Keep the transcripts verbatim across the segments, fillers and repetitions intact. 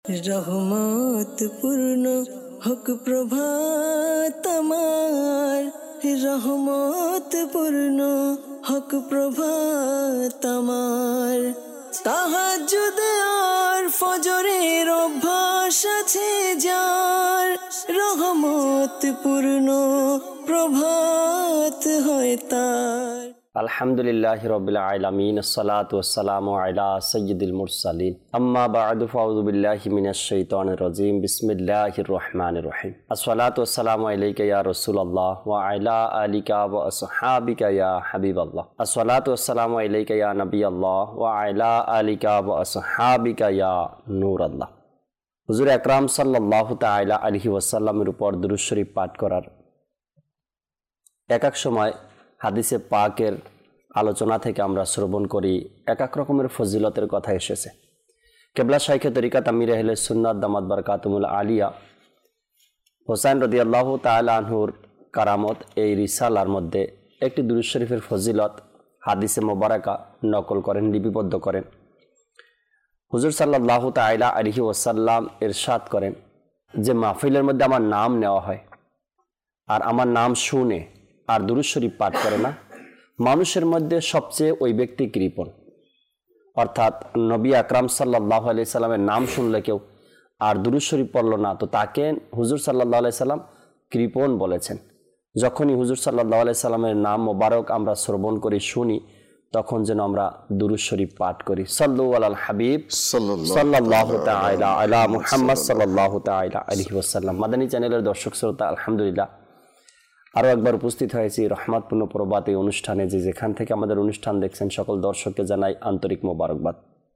রহমত পূর্ণ হক প্রভাত আমার, রহমত পূর্ণ হক প্রভাত আমার। তাহাজ্জুদ আর ফজরের অভ্যাস আছে যার, রহমত পূর্ণ প্রভাত হয় তার। আলহামদুলিল্লাহি রাব্বিল আলামিন, আসসালাতু ওয়াসসালামু আলা সাইয়্যিদিল মুরসালিন, আম্মা বা'দু, ফাউযু বিল্লাহি মিনাশ শাইতানির রাজীম, বিসমিল্লাহির রহমানির রহিম। আসসালাতু ওয়াসসালামু আলাইকা ইয়া রাসূলুল্লাহ ওয়া আলা আলিকা ওয়া আসহাবিকা ইয়া হাবিবাল্লাহ। আসসালাতু ওয়াসসালামু আলাইকা ইয়া নবিয়াল্লাহ ওয়া আলা আলিকা ওয়া আসহাবিকা ইয়া নূরাল্লাহ। হুজুর আকরাম সাল্লাল্লাহু তাআলা আলাইহি ওয়াসাল্লামের উপর দুরূদ শরীফ পাঠ করার এক এক সময় হাদিসে পাকের আলোচনা থেকে আমরা শ্রবণ করি, এক এক রকমের ফজিলতের কথা এসেছে। কেবলা শাইখে তরিকাত আমির আহলে সুন্নাত দামাত বারকাতুহুল আলিয়া হোসাইন রাদিয়াল্লাহু তাআলা আনহুর কারামত এই রিসালার মধ্যে একটি দুরূদ শরীফের ফজিলত হাদিসে মোবারকা নকল করেন, লিপিবদ্ধ করেন। হুজুর সাল্লাল্লাহু তাআলা আলাইহি ওয়াসাল্লাম ইরশাদ করেন যে মাহফিলের মধ্যে আমার নাম নেওয়া হয় আর আমার নাম শুনে আর দুরূদ শরীফ পাঠ করে না, মানুষের মধ্যে সবচেয়ে ওই ব্যক্তি কৃপণ। অর্থাৎ নবী আকরাম সাল্লাল্লাহু আলাইহি সাল্লামের নাম শুনলে কেউ আর দুরূদ শরীফ পড়ল না, তো তাকে হুজুর সাল্লাল্লাহু আলাইহি সাল্লাম কৃপণ বলেছেন। যখনই হুজুর সাল্লাল্লাহু আলাইহি সাল্লামের নাম মোবারক আমরা শ্রবণ করি, শুনি, তখন যেন আমরা দুরূদ শরীফ পাঠ করি। সাল্লু আলাল হাবিব সাল্লাল্লাহু তাআলা আলা মুহাম্মদ সাল্লাল্লাহু তাআলা আলাইহি ওয়াসাল্লাম। মাদানী চ্যানেলের দর্শক শ্রোতা, আলহামদুলিল্লাহ আরও একবার উপস্থিত হয়েছি রহমতপূর্ণ প্রভাত এই অনুষ্ঠানে। যে যেখান থেকে আমাদের অনুষ্ঠান দেখছেন সকল দর্শককে জানাই আন্তরিক মোবারকবাদ।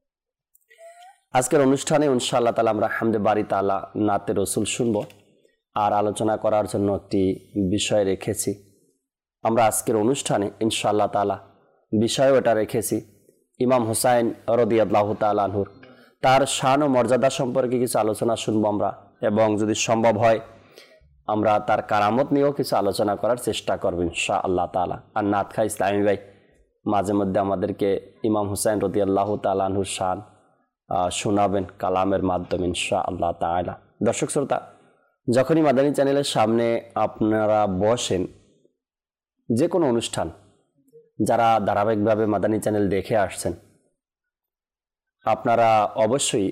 আজকের অনুষ্ঠানে ইনশাআল্লাহ তাআলা আমরা হামদে বারি তাআলা নাতে রসুল শুনব আর আলোচনা করার জন্য একটি বিষয় রেখেছি। আমরা আজকের অনুষ্ঠানে ইনশাআল্লাহ তাআলা বিষয় ওটা রেখেছি ইমাম হুসাইন রাদিয়াল্লাহু তাআলা আনহুর তার শান ও মর্যাদা সম্পর্কে কিছু আলোচনা শুনবো আমরা, এবং যদি সম্ভব হয় আমরা তার কারামত নিয়েও কিছু আলোচনা করার চেষ্টা করব ইনশাআল্লাহ তাআলা। আর নাত খা ইসলামী ভাই মাঝে মধ্যে আমাদেরকে ইমাম হুসাইন রাদিয়াল্লাহু তাআলা আনহুর শান শোনাবেন কালামের মাধ্যমে ইনশাআল্লাহ তাআলা। দর্শক শ্রোতা, যখনই মাদানী চ্যানেলের সামনে আপনারা বসেন, যে কোনো অনুষ্ঠান যারা ধারাবাহিকভাবে মাদানী চ্যানেল দেখে আসছেন, আপনারা অবশ্যই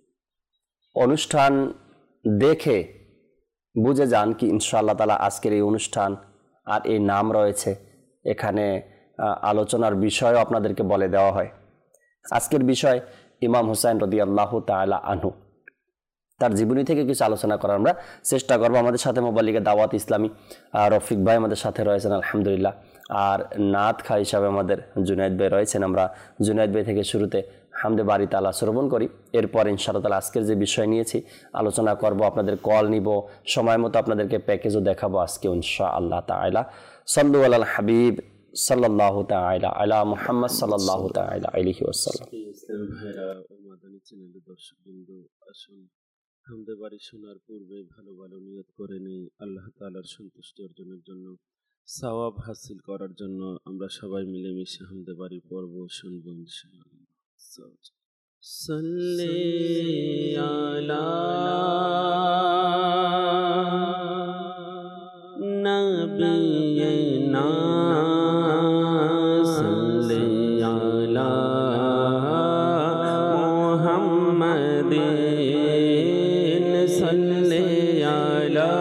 অনুষ্ঠান দেখে বুঝে যান কি ইনশাআল্লাহ তাআলা আজকের এই অনুষ্ঠান আর এই নাম রয়েছে, এখানে আলোচনার বিষয়ও আপনাদেরকে বলে দেওয়া হয়। আজকের বিষয় ইমাম হুসাইন রাদিয়াল্লাহু তাআলা আনহু, তার জীবনী থেকে কিছু আলোচনা করার আমরা চেষ্টা করবো। আমাদের সাথে মোবাইলিকে দাওয়াত ইসলামী রফিক ভাই আমাদের সাথে রয়েছেন আলহামদুলিল্লাহ, আর নাত খা হিসাবে আমাদের জুনায়েদ ভাই রয়েছেন। আমরা জুনায়েদ ভাই থেকে শুরুতে হামদে বারি তাআলা শ্রবণ করি, এরপর ইনশাআল্লাহ তাআলা আজকের যে বিষয় নিয়েছি আলোচনা করব, আপনাদের কল নিব, সময় মতো আপনাদেরকে প্যাকেজও দেখাবো আজকে ইনশাআল্লাহ তাআলা। সাল্লু আলাল হাবিব সাল্লাল্লাহু তাআলা আলা মুহাম্মদ সাল্লাল্লাহু তাআলা আলাইহি ওয়াসাল্লাম। ইসলাম ভাইরা ও মাদানী চ্যানেলের দর্শকবৃন্দ, আসুন হামদে বারি শোনার পূর্বে ভালো ভালো নিয়ত করে নেই আল্লাহ তাআলার সন্তুষ্টি অর্জনের জন্য, সওয়াব হাসিল করার জন্য। আমরা সবাই মিলেমিশে হামদে বারি পড়ব, শুনবো ইনশাআল্লাহ। সাল্লি আলা নবিয়িনা সাল্লি আলা মুহাম্মাদিন সাল্লি আলা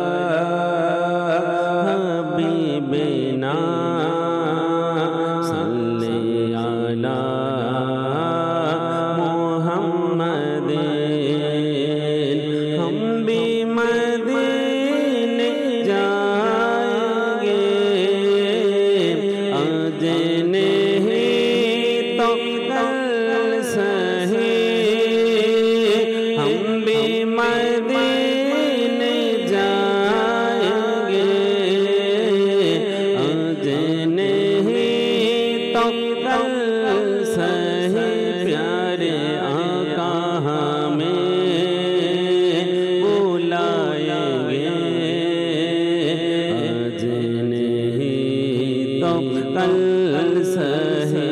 হাবিবিনা সাল্লি আলা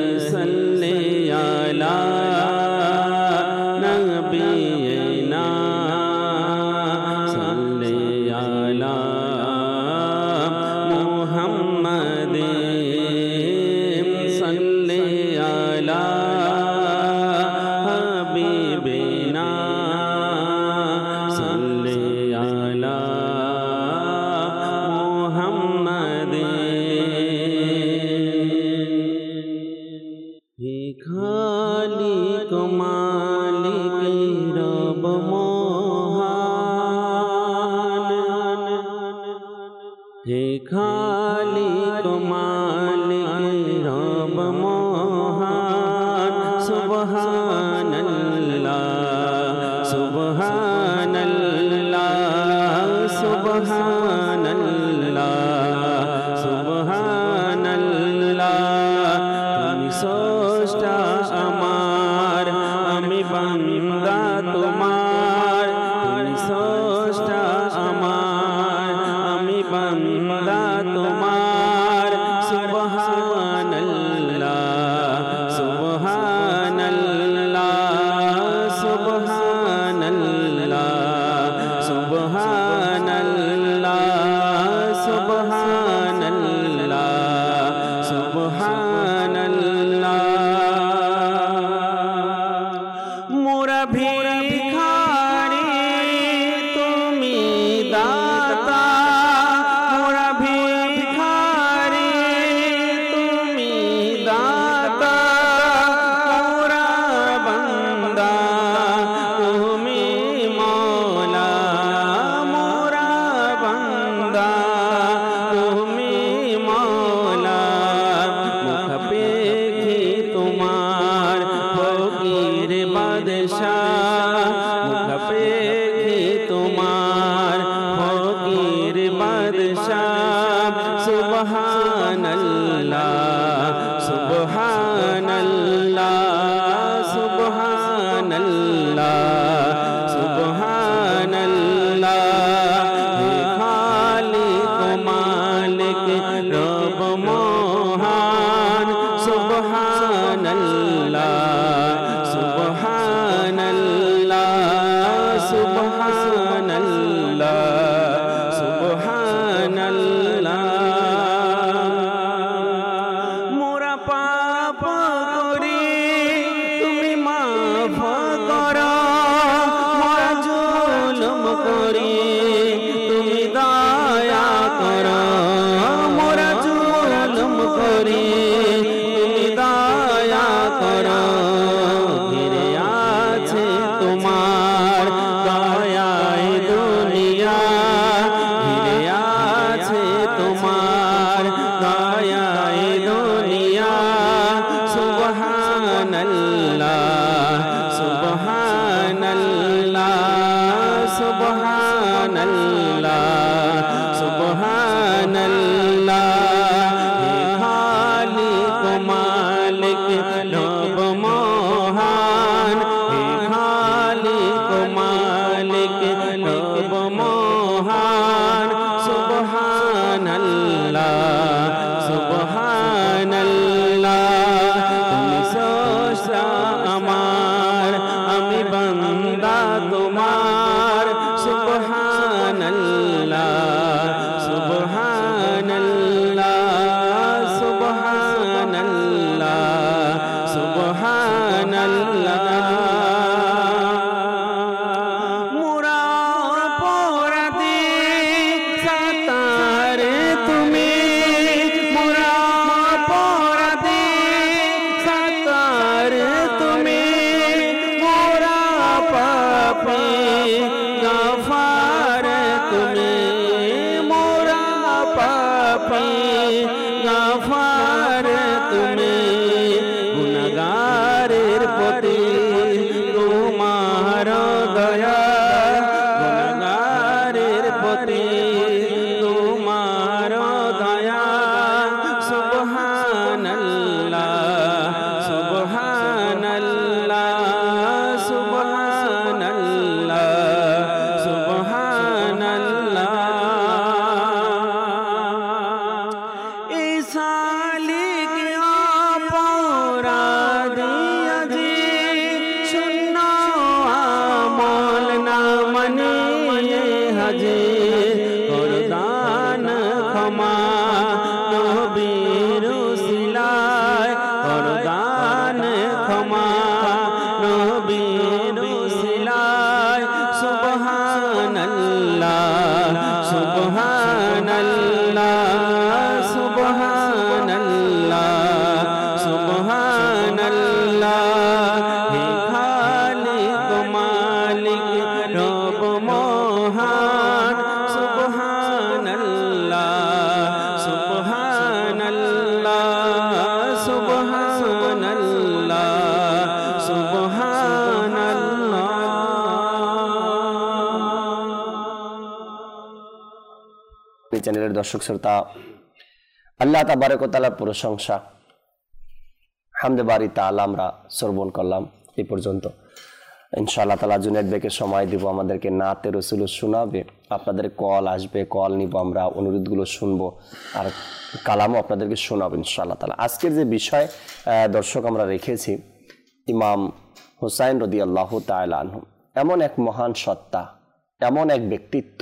नबीना সুবহানাল্লাহ সুবহানাল্লাহ সুবহানাল্লাহ তুমি স্রষ্টা আমার আমি বান্দা তোমার তুমি স্রষ্টা আমার আমি বান্দা তোমার সুবহানাল্লাহ সুবহানাল্লাহ সুবহানাল্লাহ সুবহানাল্লাহ সুবহানাল্লাহ সুবহানাল্লাহ মোরা ভিখারি তুমি দাতা মোরা ভিখারি তুমি দাতা মোরা বান্দা তুমি মওলা মোরা বান্দা তুমি মওলা মুখ পেখি তোমার ফকির বাদশাহ মুখ পেখি তোমার ফকির বাদশাহ সুবহানাল্লাহ সুবহানাল্লাহ সুবহানাল্লাহ সুবহানাল্লাহ হে খালিক মালিক রব মহান সুবহানাল্লাহ সুবহানাল্লাহ সুবহানাল্লাহ সুবহানাল্লাহ মোরা পাপ করি তুমি মাফ করো মোরা জুলুম করি তুমি দয়া করো মোরা জুলুম করি তুমি দয়া করো ঘিরে আছে তোমার দয়ায় দুনিয়া ঘিরে আছে তোমার দয়ায় দুনিয়া সুবহানাল্লাহ সুবহানাল্লাহ সুবহানাল্লাহ সুবহানাল্লাহ হে খালিক মালিক রব মহান হে খালিক মালিক রব মহান সুবহানাল্লাহ সুবহানাল্লাহ তুমি স্রষ্টা আমার আমি বান্দা তোমার সুবহানাল্লাহ সুবহানাল্লাহ সুবহানাল্লাহ সুবহানাল্লাহ মোরা অপরাধী সাতার তুমি মোরা অপরাধী সাতার তুমি মোরা পাপী গাফার তুমি মোরা পাপী গাফার তুমি গুনাহগারের প্রতি তোমার দয়া গুনাহগারের প্রতি তোমার দয়া সুবহানাল্লাহ সুবহানাল্লাহ সুবহানাল্লাহ সুবহানাল্লাহ এই চ্যানেলের দর্শক শ্রোতা, আল্লাহ তাবারক ওয়া তাআলার প্রশংসা, হামদে বারি তাআলা আমরা শ্রবণ করলাম এই পর্যন্ত। ইনশাআল্লাহ তাআলা জুনায়েদ ভাইকে সময় দিব, আমাদেরকে নাতে রাসূল শোনাবে, আপনাদের কল আসবে, কল নিব, আমরা অনুরোধগুলো শুনবো আর কালামও আপনাদেরকে শোনাবো ইনশাআল্লাহ তাআলা। আজকের যে বিষয় দর্শক আমরা রেখেছি, ইমাম হুসাইন রাদিয়াল্লাহু তাআলা আনহু, এমন এক মহান সত্তা, এমন এক ব্যক্তিত্ব,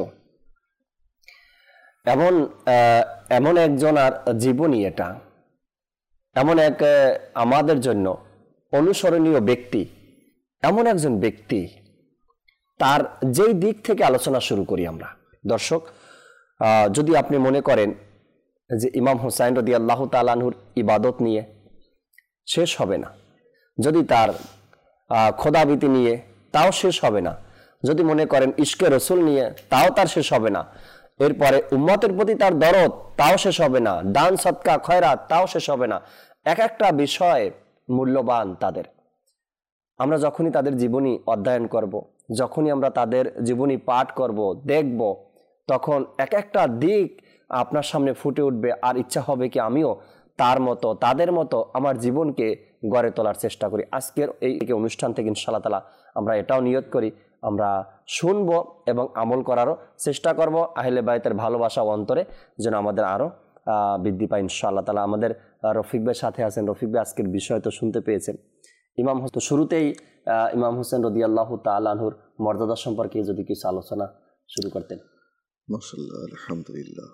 এমন এমন একজনের জীবনী, এটা এমন এক আমাদের জন্য অনুসরণীয় ব্যক্তি, এমন একজন ব্যক্তি, তার যেই দিক থেকে আলোচনা শুরু করি আমরা দর্শক, যদি আপনি মনে করেন যে ইমাম হুসাইন রাদিয়াল্লাহু তাআলা আনহুর ইবাদত নিয়ে শেষ হবে না, যদি তার খোদাবিতি নিয়ে তাও শেষ হবে না, যদি মনে করেন ইশকে রসুল নিয়ে তাও তার শেষ হবে না, এরপরে উম্মতের প্রতি তার দরদ তাও শেষ হবে না, দান সদকা খয়রাত তাও শেষ হবে না, এক একটা বিষয় মূল্যবান তাদের। আমরা যখনই তাদের জীবনী অধ্যয়ন করব, যখনই আমরা তাদের জীবনী পাঠ করব, দেখব, তখন এক একটা দিক আপনার সামনে ফুটে উঠবে, আর ইচ্ছা হবে কি আমিও তার মতো, তাদের মতো আমার জীবনকে গড়ে তোলার চেষ্টা করি। আজকের এই অনুষ্ঠান থেকে ইনশাআল্লাহ তাআলা আমরা এটাও নিয়ত করি, আমরা শুনবো এবং আমল করারও চেষ্টা করব, আহলে বাইতের ভালোবাসা অন্তরে যেন আমাদের আরও বৃদ্ধি পায় ইনশাআল্লাহ তাআলা। আমাদের রফিক ভাই সাথে আছেন। রফিক ভাই, আজকের বিষয় তো শুনতে পেয়েছেন। ইমাম তো শুরুতেই ইমাম হুসাইন রাদিয়াল্লাহু তাআলা আনহুর মর্যাদা সম্পর্কে যদি কিছু আলোচনা শুরু করতেন। মাশাআল্লাহ, আলহামদুলিল্লাহ।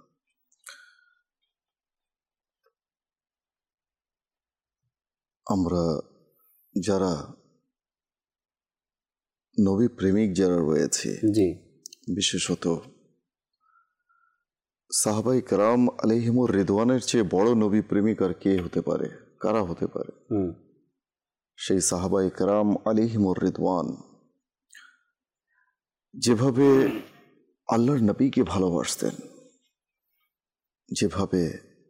আমরা যারা নবী প্রেমিক যারা রয়েছে, জি, বিশেষত সাহাবাই কেরাম আলাইহিমুর রিদওয়ানের চেয়ে বড় নবী প্রেমিক আর কে হতে পারে, কারা হতে পারে? সেই সাহাবাই কেরাম আলাইহিমুর রিদওয়ান যেভাবে আল্লাহর নবীকে ভালোবাসতেন, যেভাবে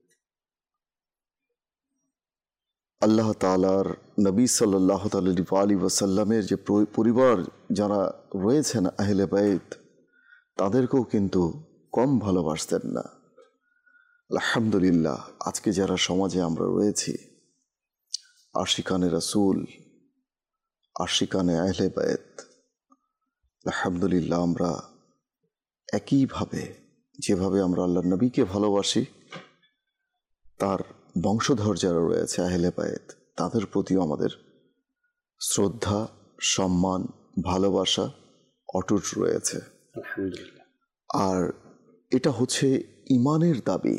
আল্লাহ তাআলার নবী সাল্লাল্লাহু আলাইহি ওয়াসাল্লামের যে পরিবার যারা রয়েছেন আহলে বাইত, তাদেরকেও কিন্তু কম ভালোবাসতেন না। আলহামদুলিল্লাহ, আজকে যারা সমাজে আমরা রয়েছি, আশিকানে রাসূল, আশিকানে আহলে বাইত, আলহামদুলিল্লাহ আমরা একইভাবে যেভাবে আমরা আল্লাহর নবীকে ভালোবাসি, তার বংশধর যারা রয়েছে আহলে বাইত, তাদের প্রতিও আমাদের শ্রদ্ধা, সম্মান, ভালোবাসা অটুট রয়েছে। আলহামদুলিল্লাহ। আর এটা হচ্ছে ইমানের দাবি,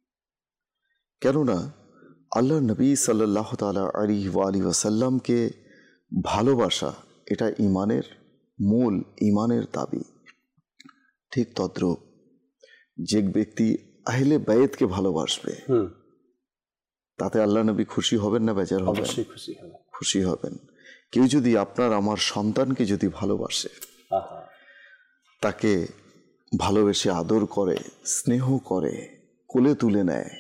কেননা আল্লাহর নবী সাল্লাল্লাহু তাআলা আলাইহি ওয়া আলিহি ওয়াসাল্লামকে ভালোবাসা এটা ইমানের মূল, ইমানের দাবি। ঠিক তদ্রূপ যে ব্যক্তি আহলে বাইতকে ভালোবাসবে, তাতে আল্লাহ নবী খুশি হবেন না বেজার হবেন? অবশ্যই খুশি হবেন। খুশি হবেন। কেউ যদি আপনার আমার সন্তানকে যদি ভালোবাসে, তাকে ভালোবেসে আদর করে, স্নেহ করে, কোলে তুলে নেয়,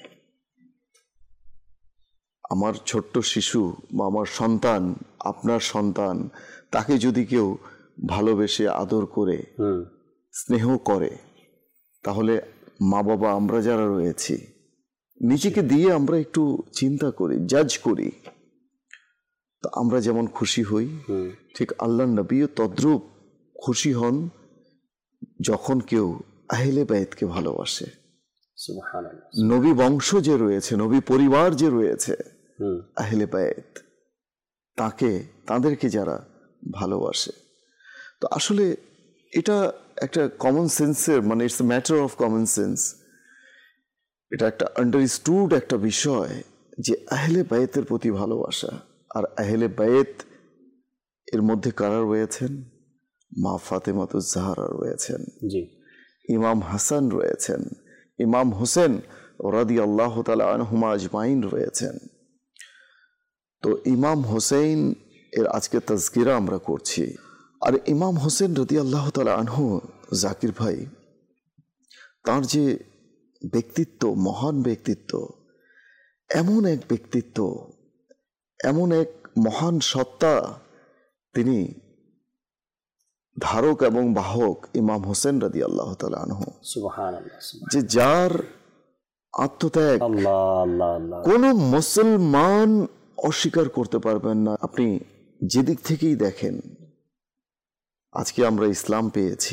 আমার ছোট্ট শিশু বা আমার সন্তান, আপনার সন্তান, তাকে যদি কেউ ভালোবেসে আদর করে, স্নেহ করে, তাহলে মা বাবা আমরা যারা রয়েছি, নিজেকে দিয়ে আমরা একটু চিন্তা করি, জাজ করি, তো আমরা যেমন খুশি হই, ঠিক আল্লাহর নবীও তদ্রূপ খুশি হন যখন কেউ আহলে বাইতকে ভালোবাসে। সুবহানাল্লাহ। নবী বংশ যে রয়েছে, নবী পরিবার যে রয়েছে আহলে বাইত, তাকে, তাদেরকে যারা ভালোবাসে, তো আসলে এটা একটা কমন সেন্সের, মানে it's a matter of common sense, এটা একটা আন্ডারস্টুড একটা বিষয় যে আহলে বাইতের প্রতি ভালোবাসা। আর আহলে বাইত এর মধ্যে কারা রয়েছেন? মা ফাতেমাতুজ জাহরা রয়েছেন, জি, ইমাম হাসান রয়েছেন, ইমাম হোসেন রাদিয়াল্লাহু তাআলা আনহুমা আজমাইন রয়েছেন। তো ইমাম হোসেন এর আজকে তাজকিরা আমরা করছি। আর ইমাম হোসেন রাদিয়াল্লাহু তাআলা আনহু, জাকির ভাই, তার যে ব্যক্তিত্ব, মহান ব্যক্তিত্ব, এমন এক ব্যক্তিত্ব, এমন এক মহান সত্তা, তিনি ধারক এবং বাহক ইমাম হোসেন রাদিয়াল্লাহু তাআলা আনহু, সুবহানাল্লাহ, যে যার আত্মত্যাগ আল্লাহ আল্লাহ আল্লাহ কোন মুসলমান অস্বীকার করতে পারবেন না। আপনি যেদিক থেকেই দেখেন, আজকে আমরা ইসলাম পেয়েছি।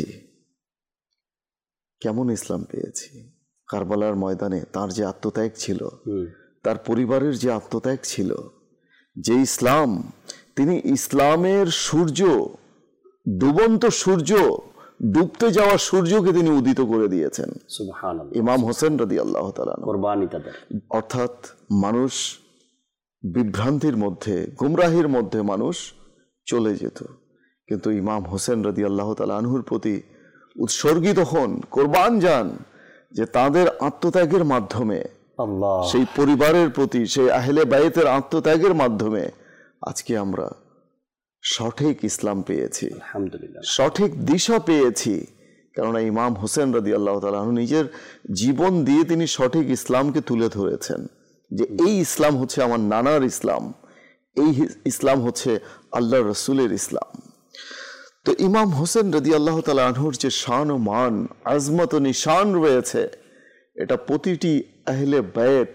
কেমন ইসলাম পেয়েছি? কারবালার ময়দানে তার যে আত্মত্যাগ ছিল, তার পরিবারের যে আত্মত্যাগ ছিল, যে ইসলাম, তিনি ইসলামের সূর্য, ডুবন্ত সূর্য, ডুবতে যাওয়া সূর্যকে তিনি উদিত করে দিয়েছেন। সুবহানাল্লাহ, ইমাম হোসেন রাদিয়াল্লাহু তাআলা আনহু। কুরবানি তাদের। অর্থাৎ মানুষ বিভ্রান্তির মধ্যে, গুমরাহির মধ্যে মানুষ চলে যেত, কিন্তু ইমাম হোসেন রাদিয়াল্লাহু তাআলা আনহুর প্রতি উৎসর্গিত হন, কোরবান যান, যে তাদের আত্মত্যাগের মাধ্যমে, আল্লাহ সেই পরিবারের প্রতি, সেই আহলে বাইতের আত্মত্যাগের মাধ্যমে আজকে আমরা সঠিক ইসলাম পেয়েছি, আলহামদুলিল্লাহ, সঠিক দিশা পেয়েছি। কেননা ইমাম হোসেন রাদিয়াল্লাহু তাআলা আনহু নিজের জীবন দিয়ে তিনি সঠিক ইসলামকে তুলে ধরেছেন, যে এই ইসলাম হচ্ছে আমার নানার ইসলাম, এই ইসলাম হচ্ছে আল্লাহ রসুলের ইসলাম। তো ইমাম হোসেন রাদিয়াল্লাহু তাআলা আনহুর যে শান ও মান, আজমত ও নিশান রয়েছে, এটা প্রতিটি আহলে বাইত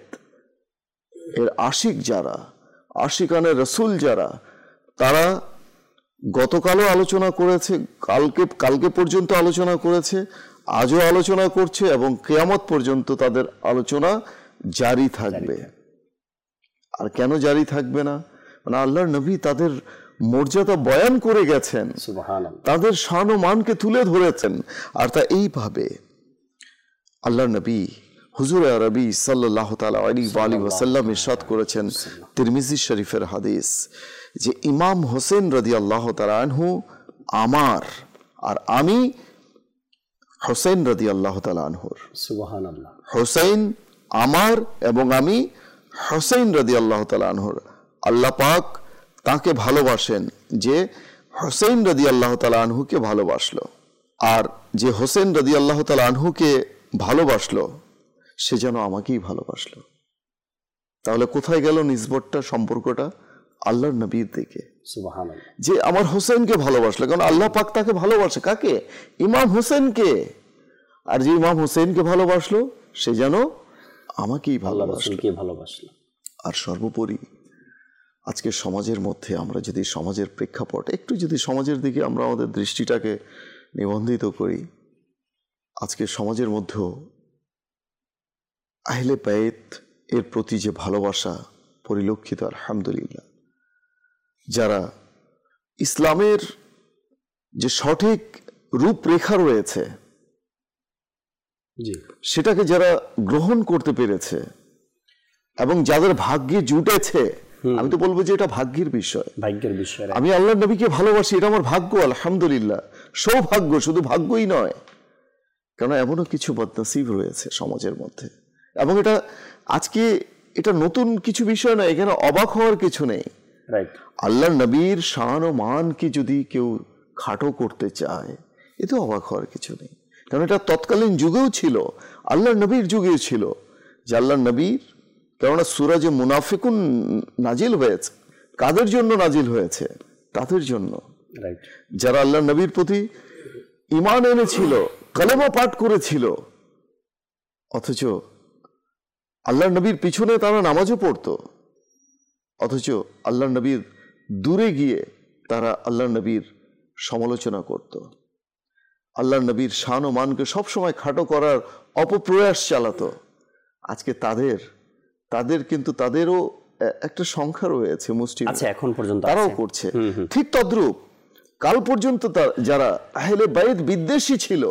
এর আশিক যারা, আশিকানে রসুল যারা, তারা গতকালও আলোচনা করেছে, কালকে কালকে পর্যন্ত আলোচনা করেছে, আজও আলোচনা করছে, এবং কিয়ামত পর্যন্ত তাদের আলোচনা জারি থাকবে। আর কেন জারি থাকবে না? মানে আল্লাহর নবী তাদের মর্যাদা বয়ান করে গেছেন, সুবহানাল্লাহ, তাদের শান ও মানকে তুলে ধরেছেন। আর তা এইভাবে আল্লাহর নবী হুজুর আরবি সাল্লাল্লাহু তাআলা আলাইহি ওয়াসাল্লাম ইরশাদ করেছেন, তিরমিজি শরীফের হাদিস, যে ইমাম হোসেন রাদিয়াল্লাহু তাআলা আনহু আমার, আর আমি হোসেন রাদিয়াল্লাহু তাআলা আনহুর। সুবহানাল্লাহ, হোসেন আমার এবং আমি হোসেন রাদিয়াল্লাহু তাআলা আনহুর। আল্লাহ পাক তাকে ভালোবাসেন, যে হোসেন রাদিয়াল্লাহু তাআলা আনহুকে ভালোবাসলো। আর যে হোসেন রাদিয়াল্লাহু তাআলা আনহুকে ভালোবাসলো, সে যেন আমাকেই ভালোবাসলো। তাহলে কোথায় গেল নিসবতটা, সম্পর্কটা? আল্লাহর নবীর দিকে, সুবহানাল্লাহ, যে আমার হোসেনকে ভালোবাসলো। কারণ আল্লাহ পাক তাকে ভালোবাসে, কাকে? ইমাম হোসেনকে। আর যে ইমাম হোসেনকে ভালোবাসলো, সে যেন আমাকেই ভালোবাসলো, ভালোবাসলো। আর সর্বোপরি আজকে সমাজের মধ্যে আমরা যদি সমাজের প্রেক্ষাপট একটু যদি সমাজের দিকে আমরা আমাদের দৃষ্টিটাকে নিবন্ধিত করি, আজকে সমাজের মধ্যেও আহলে বাইত এর প্রতি যে ভালোবাসা পরিলক্ষিত, আলহামদুলিল্লাহ। যারা ইসলামের যে সঠিক রূপরেখা রয়েছে, সেটাকে যারা গ্রহণ করতে পেরেছে, এবং যাদের ভাগ্যে জুটেছে, আমি তো বলবো যে এটা ভাগ্যের বিষয়, ভাগ্যের বিষয়। আমি আল্লাহর নবীকে ভালোবাসি, এটা আমার ভাগ্য, আলহামদুলিল্লাহ, সৌভাগ্য। শুধু ভাগ্যই নয়, কারণ এমনও কিছু বদনসিব রয়েছে সমাজের মধ্যে, এবং এটা আজকে এটা নতুন কিছু বিষয় নয়, এখানে অবাক হওয়ার কিছু নেই। আল্লাহর নবীর শান ও মানকে যদি কেউ খাটো করতে চায়, এতে অবাক হওয়ার কিছু নেই, কারণ এটা তৎকালীন যুগেও ছিল, আল্লাহর নবীর যুগেও ছিল, যে আল্লাহর নবীর, কেননা সূরা যে মুনাফিকুন নাজিল হয়েছে, কাদের জন্য নাজিল হয়েছে? তাদের জন্য যারা আল্লাহর নবীর প্রতি ঈমান এনেছিল, কালেমা পাঠ করেছিল, অথচ আল্লাহর নবীর পিছনে তারা নামাজও পড়তো, অথচ আল্লাহর নবীর দূরে গিয়ে তারা আল্লাহর নবীর সমালোচনা করত, আল্লাহর নবীর শান ও মানকে সবসময় খাটো করার অপপ্রয়াস চালাতো। আজকে তাদের তাদের কিন্তু তাদেরও একটা সংখ্যা রয়েছে মুসলিম, এখন পর্যন্ত তারাও করছে ঠিক তদ্রূপ। কাল পর্যন্ত যারা আহলে বাইত বিদ্বেষী ছিল,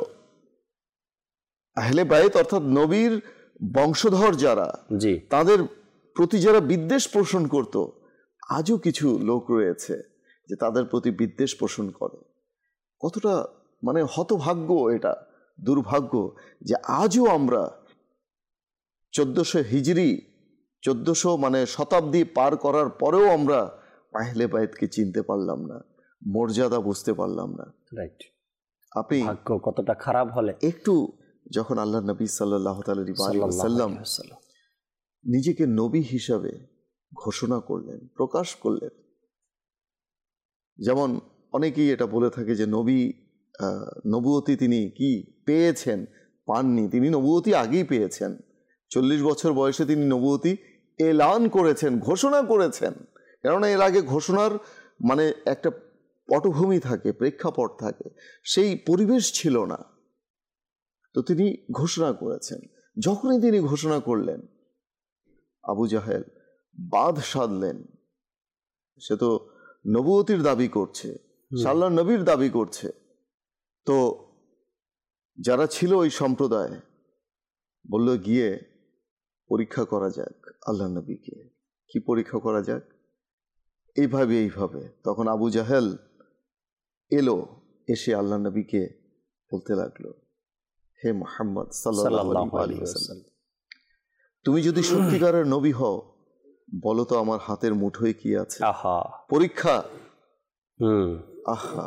আহলে বাইত অর্থাৎ নবীর বংশধর যারা, তাদের প্রতি যারা বিদ্বেষ পোষণ করত, আজও কিছু লোক রয়েছে যে তাদের প্রতি বিদ্বেষ পোষণ করে। কতটা মানে হতভাগ্য, এটা দুর্ভাগ্য যে আজও আমরা চোদ্দশো হিজরি, চোদ্দশো মানে শতাব্দী পার করার পরেও আমরা আহলে বাইতকে চিনতে পারলাম না, মর্যাদা বুঝতে পারলাম না। রাইট, আপনি ভাগ্য কতটা খারাপ হলে একটু যখন আল্লাহ নবী সাল্লাল্লাহু আলাইহি ওয়াসাল্লাম নিজেকে নবী হিসাবে ঘোষণা করলেন, প্রকাশ করলেন, যেমন অনেকেই এটা বলে থাকে যে নবী নবুয়তি তিনি কি পেয়েছেন, পাননি। তিনি নবুয়তি আগেই পেয়েছেন। চল্লিশ বছর বয়সে তিনি নবুয়তি এলান করেছেন, ঘোষণা করেছেন। কেননা এর আগে ঘোষণার মানে একটা পটভূমি থাকে, প্রেক্ষাপট থাকে, সেই পরিবেশ ছিল না। তো তিনি ঘোষণা করেছেন। যখনই তিনি ঘোষণা করলেন, আবু জাহেল বাঁধ সাধলেন। সে তো নবুয়তির দাবি করছে, আল্লাহর নবীর দাবি করছে। তো যারা ছিল ওই সম্প্রদায় বলল, গিয়ে পরীক্ষা করা যাক আল্লাহ নবীকে। কি পরীক্ষা করা যাক? এইভাবে এইভাবে। তখন আবু জাহেল এলো, এসে আল্লাহ নবীকে বলতে লাগলো, হে মুহাম্মদ সাল্লাল্লাহু আলাইহি ওয়াসাল্লাম, তুমি যদি সত্যিকারের নবী হও, বলো তো আমার হাতের মুঠোয় কি আছে? আহা, পরীক্ষা। হুম আহা,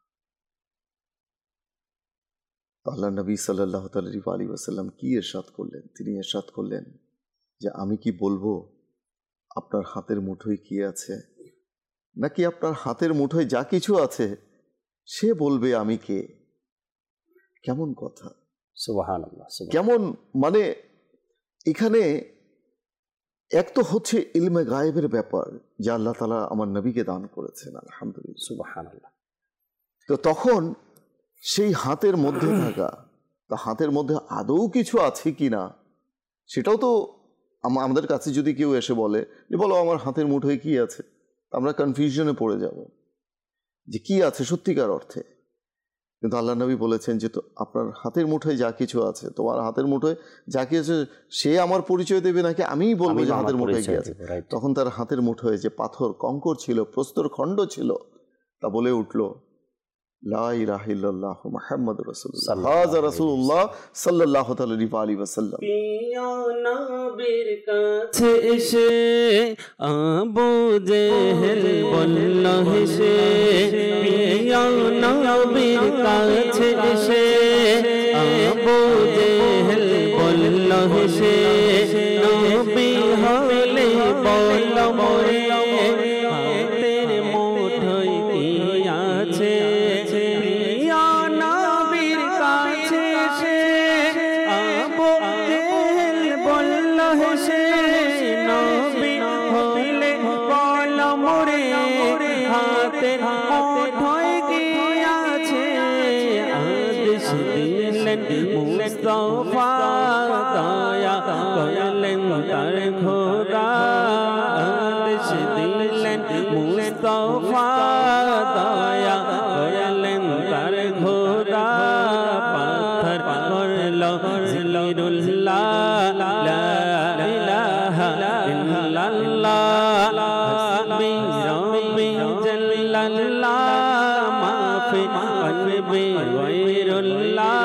আল্লাহ নবী সাল্লাল্লাহু আলাইহি ওয়াসাল্লাম কি ইরশাদ করলেন? তিনি ইরশাদ করলেন যে আমি কি বলবো আপনার হাতের মুঠোয় কি আছে, নাকি আপনার হাতের মুঠোয় যা কিছু আছে সে বলবে আমি কে? কেমন কথা, সুবহানাল্লাহ। কেমন মানে এখানে এক তো হচ্ছে ইলমে গায়েবের ব্যাপার, যা আল্লাহ তাআলা আমার নবীকে দান করেছেন, আলহামদুলিল্লাহ, সুবহানাল্লাহ। তো তখন সেই হাতের মধ্যে থাকা, তা হাতের মধ্যে আদৌ কিছু আছে কি না সেটাও তো আমাদের কাছে যদি কেউ এসে বলে যে বলো আমার হাতের মুঠোয় কি আছে, আমরা কনফিউশনে পড়ে যাব যে কি আছে সত্যিকার অর্থে। কিন্তু আল্লাহ নবী বলেছেন যে তো আপনার হাতের মুঠোয় যা কিছু আছে, তোমার হাতের মুঠোয় যা কিছু আছে সে আমার পরিচয় দেবে নাকি আমিই বলবো যে হাতের মুঠোয় কি আছে? তখন তার হাতের মুঠোয় যে পাথর কঙ্কর ছিল, প্রস্তর খণ্ড ছিল, তা বলে উঠলো, লা ইলাহা ইল্লাল্লাহ মুহাম্মাদুর রাসূলুল্লাহ, হাযা রাসূলুল্লাহ সাল্লাল্লাহু আলাইহি ওয়াসাল্লাম। প্রিয় নবীর কাছে এসে আবু জেহেল বলল হেসে, প্রিয় নবীর কাছে এসে আবু জেহেল বলল হেসে, নবী হলে বল মোরে হাতের মুঠোয় কি আছে? মুস্তাফা দয়া করলেন তার খোদা, আদেশ দিলেন মুস্তাফা দয়া করলেন তার খোদা, পাথর করল জিকিরুল্লাহ, লা ইলাহা ইল্লাল্লাহ, হাসবি রাব্বি জাল্লাল্লাহ, মাফি কলবি গায়রুল্লাহ,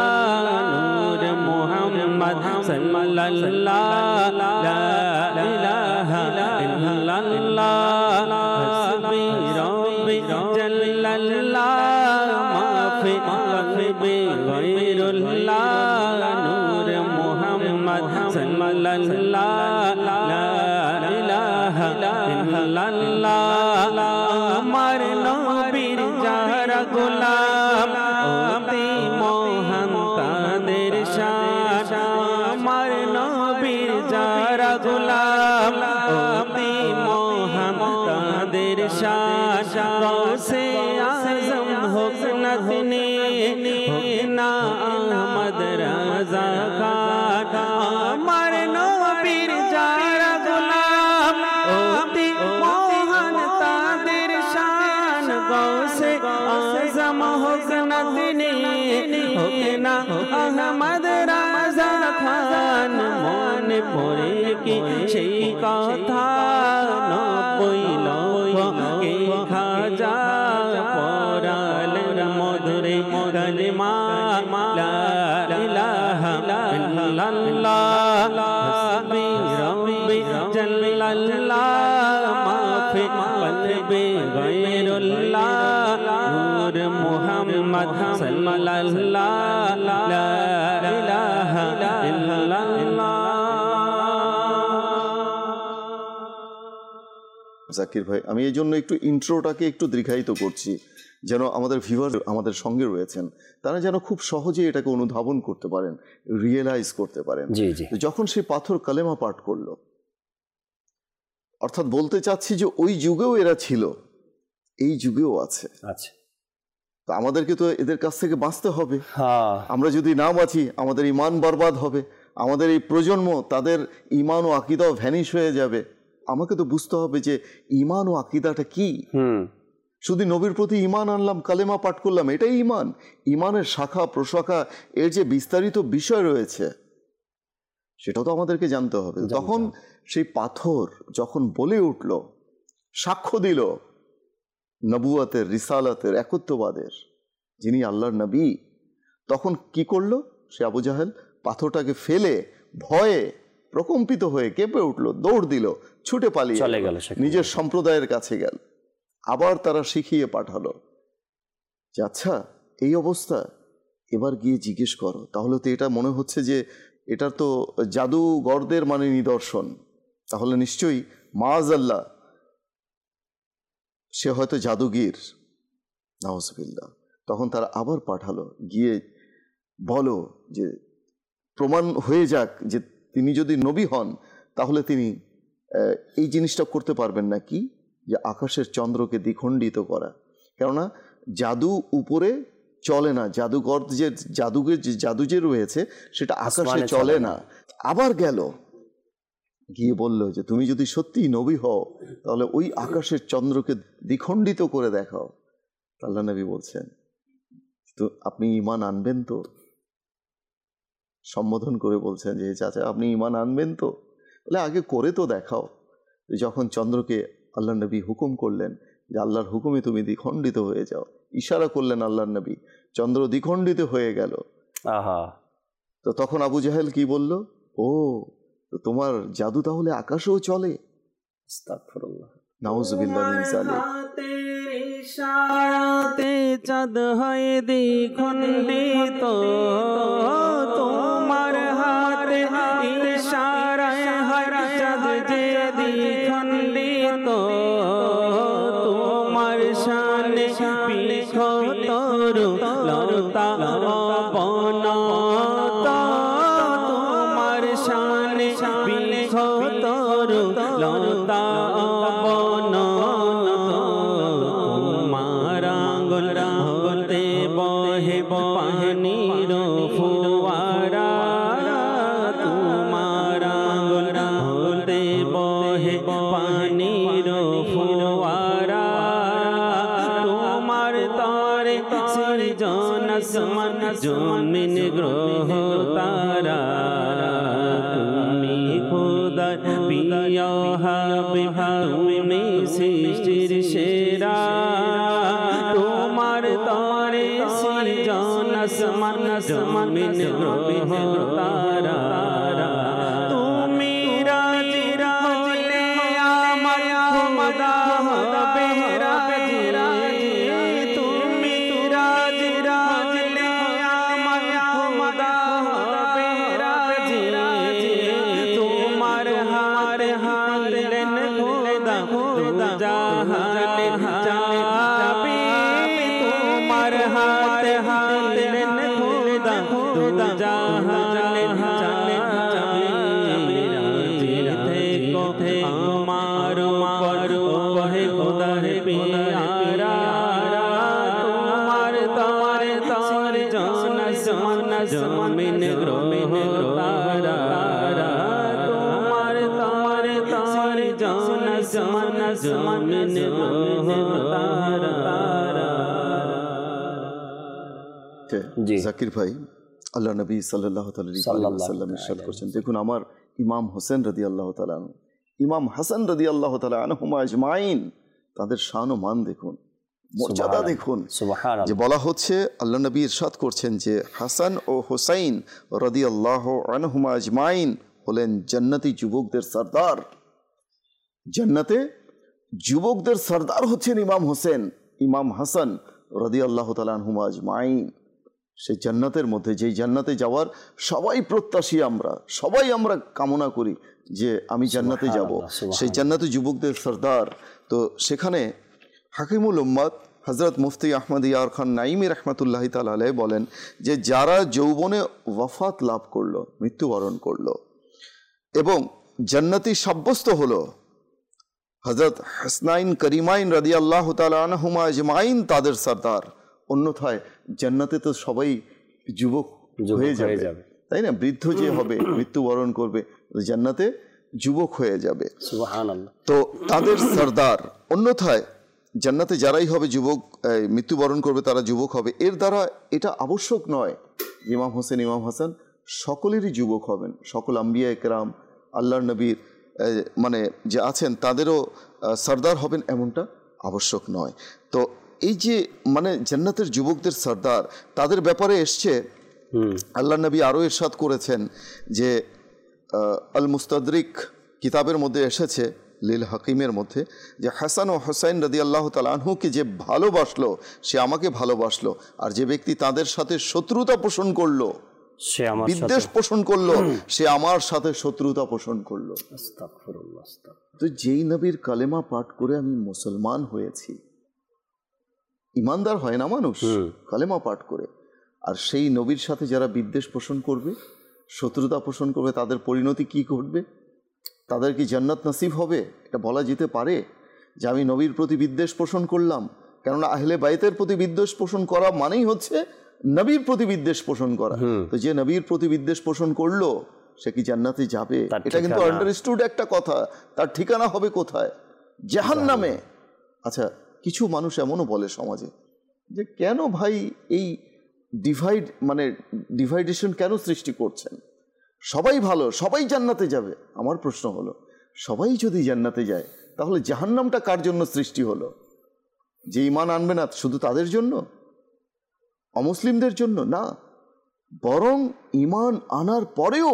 সাল্লাল্লাহ, লা ইলাহা ইল্লাল্লাহ, হাসবি রাব্বি জাল্লাল্লাহ, মাফি কলবি গায়রুল্লাহ, নূর মুহাম্মদ সাল্লাল্লাহ, লা ইলাহা ইল্লাল্লাহ। আমার নবীর যারা গোলাম অতি মহান তাদের শান, আমার নবীর যারা গোলাম অতি মহান তাদের শান, গৌসে আজম হোক না তিনি, হোক না আহমদ রাজা খান, আমার নবীর যারা গোলাম অতি মহান তাদের শান, গৌসে আজম হোক না তিনি, হোক না আহমদ রাজা খান। মনে পড়ে কি সেই কথা, নব্বই লক্ষে খাজা পড়ালেন মধুরে কালিমা, লা ইলাহা ইল্লাল্লাহ, হাসবি রাব্বি জাল্লাল্লাহ, মাফি কলবি গায়রুল্লাহ, নূর মুহাম্মদ সাল্লাল্লাহ, লা ইলাহা ইল্লাল্লাহ। জাকির ভাই, আমি এই জন্য একটু ইন্ট্রোটাকে একটু দীর্ঘায়িত করছি, যেন আমাদের ভিউয়ার আমাদের সঙ্গে রয়েছেন, তারা যেন খুব সহজে এটাকে অনুধাবন করতে পারেন, রিয়েলাইজ করতে পারেন। যখন সেই পাথর কালেমা পাঠ করলো, অর্থাৎ বলতে চাচ্ছি যে ওই যুগেও এরা ছিল, এই যুগেও আছে। আচ্ছা, তো আমাদেরকে তো এদের কাছ থেকে বাঁচতে হবে। আমরা যদি না বাঁচি আমাদের ইমান বরবাদ হবে, আমাদের এই প্রজন্ম তাদের ইমান ও আকীদাও ভ্যানিশ হয়ে যাবে। আমাকে তো বুঝতে হবে যে ইমান ও আকীদাটা কি। শুধু নবীর প্রতি ইমান আনলাম, কালেমা পাঠ করলাম, এটাই ইমান? ইমানের শাখা প্রশাখা, এর যে বিস্তারিত বিষয় রয়েছে সেটাও তো আমাদেরকে জানতে হবে। তখন সেই পাথর যখন বলে উঠল, সাক্ষ্য দিল নবুয়াতের, রিসালাতের, একত্ববাদের, যিনি আল্লাহর নবী, তখন কি করলো সে আবু জাহেল? পাথরটাকে ফেলে ভয়ে প্রকম্পিত হয়ে কেঁপে উঠলো, দৌড় দিল, ছুটে পালিয়ে চলে গেল, নিজের সম্প্রদায়ের কাছে গেল। আবার তারা শিখিয়ে পাঠালো যে আচ্ছা এই অবস্থা, এবার গিয়ে জিজ্ঞেস করো। তাহলে তো এটা মনে হচ্ছে যে এটা তো জাদুগরদের মানে নিদর্শন, তাহলে নিশ্চয়ই মাআযাল্লাহ সে হয়তো জাদুগির, নাউযুবিল্লাহ। তখন তারা আবার পাঠালো, গিয়ে বলো যে প্রমাণ হয়ে যাক যে তিনি যদি নবী হন তাহলে তিনি এই জিনিসটা করতে পারবেন না, কি যে আকাশের চন্দ্রকে দ্বিখণ্ডিত করা। কেননা জাদু উপরে চলে না, জাদুঘর যে জাদুগের যে জাদু যে রয়েছে সেটা আকাশে চলে না। আবার গেল, গিয়ে বলল যে তুমি যদি সত্যি নবী হও তাহলে ওই আকাশের চন্দ্রকে দ্বিখণ্ডিত করে দেখাও। আল্লাহ নবী বলছেন তো আপনি ঈমান আনবেন তো? সম্বোধন করে বলছেন যে চাচা আপনি ঈমান আনবেন তো? বলে আগে করে তো দেখাও। যখন চন্দ্রকে আল্লাহ নবী হুকুম করলেন যে আল্লাহর হুকুমে তুমি দ্বিখণ্ডিত হয়ে যাও, ইশারা করলেন আল্লাহর নবী, চন্দ্র দ্বিখণ্ডিত হয়ে গেল। আহা, তো তখন আবু জাহেল কি বলল? ও তো তোমার জাদু তাহলে আকাশেও চলে? আস্তাগফিরুল্লাহ, নাউযুবিল্লাহ মিন যালিক। ইশারাতে চাঁদ হয় দ্বিখণ্ডিত, তোমার হাতে ইশারায় হয় চাঁদ যে দ্বিখণ্ডিত, তোমার শানে বিখতর লতা অবনত, তোমার শানে বিখতর লতা অবনত, তোমার আঙ্গুল হতে বহে পানির ফোয়ারা, তোমার আঙ্গুল হতে বহে পানির ফোয়ারা, তোমার তরে সৃজন আসমান জমিন গ্রহ তারা, তুমি খোদা প্রিয় হাবিব, তুমি সৃষ্টির সেরা, তোমার তরে সৃজন আসমান জমিন গ্রহ তারা, তুমি রাজি রাজলে আমার খোদা হবে রাজি, তুমি রাজি রাজলে আমার খোদা হবে রাজি, তোমার হার হারলেন খোদা খোদা জাহানে চাবি, তোমার হাত হারলেন খোদা খোদা জাহানে চাবি, থেকো আমার উপর ওহে খোদার প্যারা, তোমার তরে তরে জন জন জমিন গ্রহ তারা, তোমার তরে তরে জন জন জমিন গ্রহ তারা। জাকির ভাই, আল্লাহ নবী সাল্লাল্লাহু আলাইহি ওয়াসাল্লাম ইরশাদ করেছেন, দেখুন আমার ইমাম হোসেন রাদিয়াল্লাহু তাআলা আনহু, ইমাম হাসান রাদিয়াল্লাহু তাআলা আনহুমা আজমাইন, তাদের শান ও মান দেখুন, মর্যাদা দেখুন। যে বলা হচ্ছে আল্লাহ নবী ইরশাদ করছেন যে হাসান ও হুসাইন রাদিয়াল্লাহু আনহুমা আজমাইন হলেন জান্নাতি যুবকদের সরদার। জান্নাতে যুবকদের সরদার হচ্ছেন ইমাম হোসেন, ইমাম হাসান রাদিয়াল্লাহু তাআলা আনহুমা আজমাইন। সেই জান্নাতের মধ্যে, যেই জান্নাতে যাওয়ার সবাই প্রত্যাশী, আমরা সবাই আমরা কামনা করি যে আমি জান্নাতে যাব, সেই জান্নাতে যুবকদের সরদার। তো সেখানে হাকিমুল উম্মাত হজরত মুফতি আহমদ ইয়ার খান নাইমি রহমতুল্লাহ তাআলা আলাইহি বলেন যে যারা যৌবনে ওয়াফাত লাভ করলো, মৃত্যুবরণ করলো এবং জান্নাতি সাব্যস্ত হলো, হজরত হাসনাইন করিমাইন রাদিয়াল্লাহু তাআলা আনহুমা আজমাইন তাদের সরদার। অন্যথায় জান্নাতে তো সবাই যুবক হয়ে যাবে, তাই না? বৃদ্ধ যে হবে, মৃত্যুবরণ করবে, জান্নাতে যুবক হয়ে যাবে, সুবহানাল্লাহ। তো তাদের সরদার। অন্যথায় জান্নাতে যারাই হবে যুবক, মৃত্যুবরণ করবে তারা যুবক হবে। এর দ্বারা এটা আবশ্যক নয় ইমাম হোসেন ইমাম হাসান সকলেরই যুবক হবেন, সকল আম্বিয়া একরাম আল্লাহর নবীর মানে যে আছেন তাদেরও সরদার হবেন, এমনটা আবশ্যক নয়। তো এই যে মানে জান্নাতের যুবকদের সরদার, তাদের ব্যাপারে এসছে আল্লাহ নবী আরও ইরশাদ করেছেন যে আল মুস্তাদরিক কিতাবের মধ্যে এসেছে লিল হাকিমের মধ্যে যে হাসান ও হোসাইন রাদিয়াল্লাহু তাআলা আনহুকে যে ভালোবাসলো সে আমাকে ভালোবাসলো, আর যে ব্যক্তি তাদের সাথে শত্রুতা পোষণ করলো, সে আমার বিদ্বেষ পোষণ করলো, সে আমার সাথে শত্রুতা পোষণ করলো। আস্তাগফিরুল্লাহ, আস্তাগফিরুল্লাহ। তো যেই নবীর কালেমা পাঠ করে আমি মুসলমান হয়েছি, ইমানদার হয় না মানুষ কালেমা পাঠ করে, আর সেই নবীর সাথে যারা বিদ্বেষ পোষণ করবে, শত্রুতা পোষণ করবে, তাদের পরিণতি কি ঘটবে? তাদের কি জান্নাত নসিব হবে? এটা বলা যেতে পারে যে আমি নবীর প্রতি বিদ্বেষ পোষণ করলাম? কেননা আহলে বাইতের প্রতি বিদ্বেষ পোষণ করা মানেই হচ্ছে নবীর প্রতি বিদ্বেশ পোষণ করা। তো যে নবীর প্রতি বিদ্বেষ পোষণ করলো সে কি জান্নাতে যাবে? এটা কিন্তু আন্ডারস্টুড একটা কথা। তার ঠিকানা হবে কোথায়? জাহান্নামে। আচ্ছা, কিছু মানুষ এমনও বলে সমাজে যে কেন ভাই এই ডিভাইড মানে ডিভাইডেশন কেন সৃষ্টি করছেন? সবাই ভালো, সবাই জান্নাতে যাবে। আমার প্রশ্ন হলো, সবাই যদি জান্নাতে যায় তাহলে জাহান্নামটা কার জন্য সৃষ্টি হলো? যে ঈমান আনবে না শুধু তাদের জন্য, অমুসলিমদের জন্য না, বরং ঈমান আনার পরেও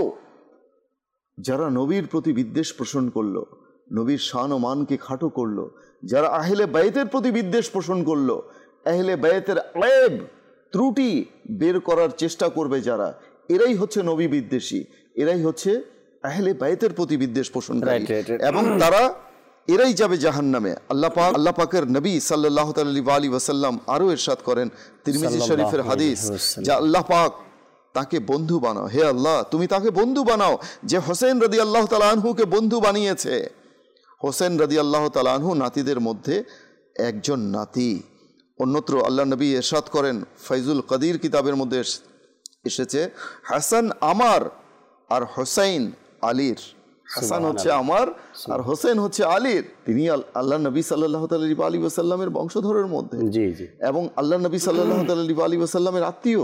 যারা নবীর প্রতি বিদ্বেষ পোষণ করলো, নবীর শান ও মানকে খাটো করলো, যারা আহলে বাইতের প্রতি বিদ্বেষ পোষণ করলো, আহলে বাইতের আয়েব ত্রুটি বের করার চেষ্টা করবে যারা, এরাই হচ্ছে নবী বিদ্বেষী, এরাই হচ্ছে আহলে বাইতের প্রতি বিদ্বেষ পোষণকারী, এবং তারা এরাই যাবে জাহান্নামে। আল্লাহ পাক আল্লাহ পাকের নবী সাল্লাল্লাহু আলাইহি ওয়াসাল্লাম আরও ইরশাদ করেন তিরমিজি শরীফের হাদিস, যে আল্লাহ পাক তাকে বন্ধু বানাও, হে আল্লাহ তুমি তাকে বন্ধু বানাও যে হোসেন রাদিয়াল্লাহু তাআলা আনহুকে বন্ধু বানিয়েছে। হোসেন রাদিয়াল্লাহু তাআলা আনহু নাতিদের মধ্যে একজন নাতি। অন্যত্র আল্লাহ নবী ইরশাদ করেন, ফাইজুল কদির কিতাবের মধ্যে এসেছে, হাসান আমার আর হোসেন আলীর। হাসান হচ্ছে আমার আর হোসেন হচ্ছে আলীর। তিনি আল্লাহ নবী সাল্লাল্লাহু আলাইহি ওয়াসাল্লামের বংশধরের মধ্যে, জি জি, এবং আল্লাহ নবী সাল্লাল্লাহু আলাইহি ওয়াসাল্লামের আত্মীয়।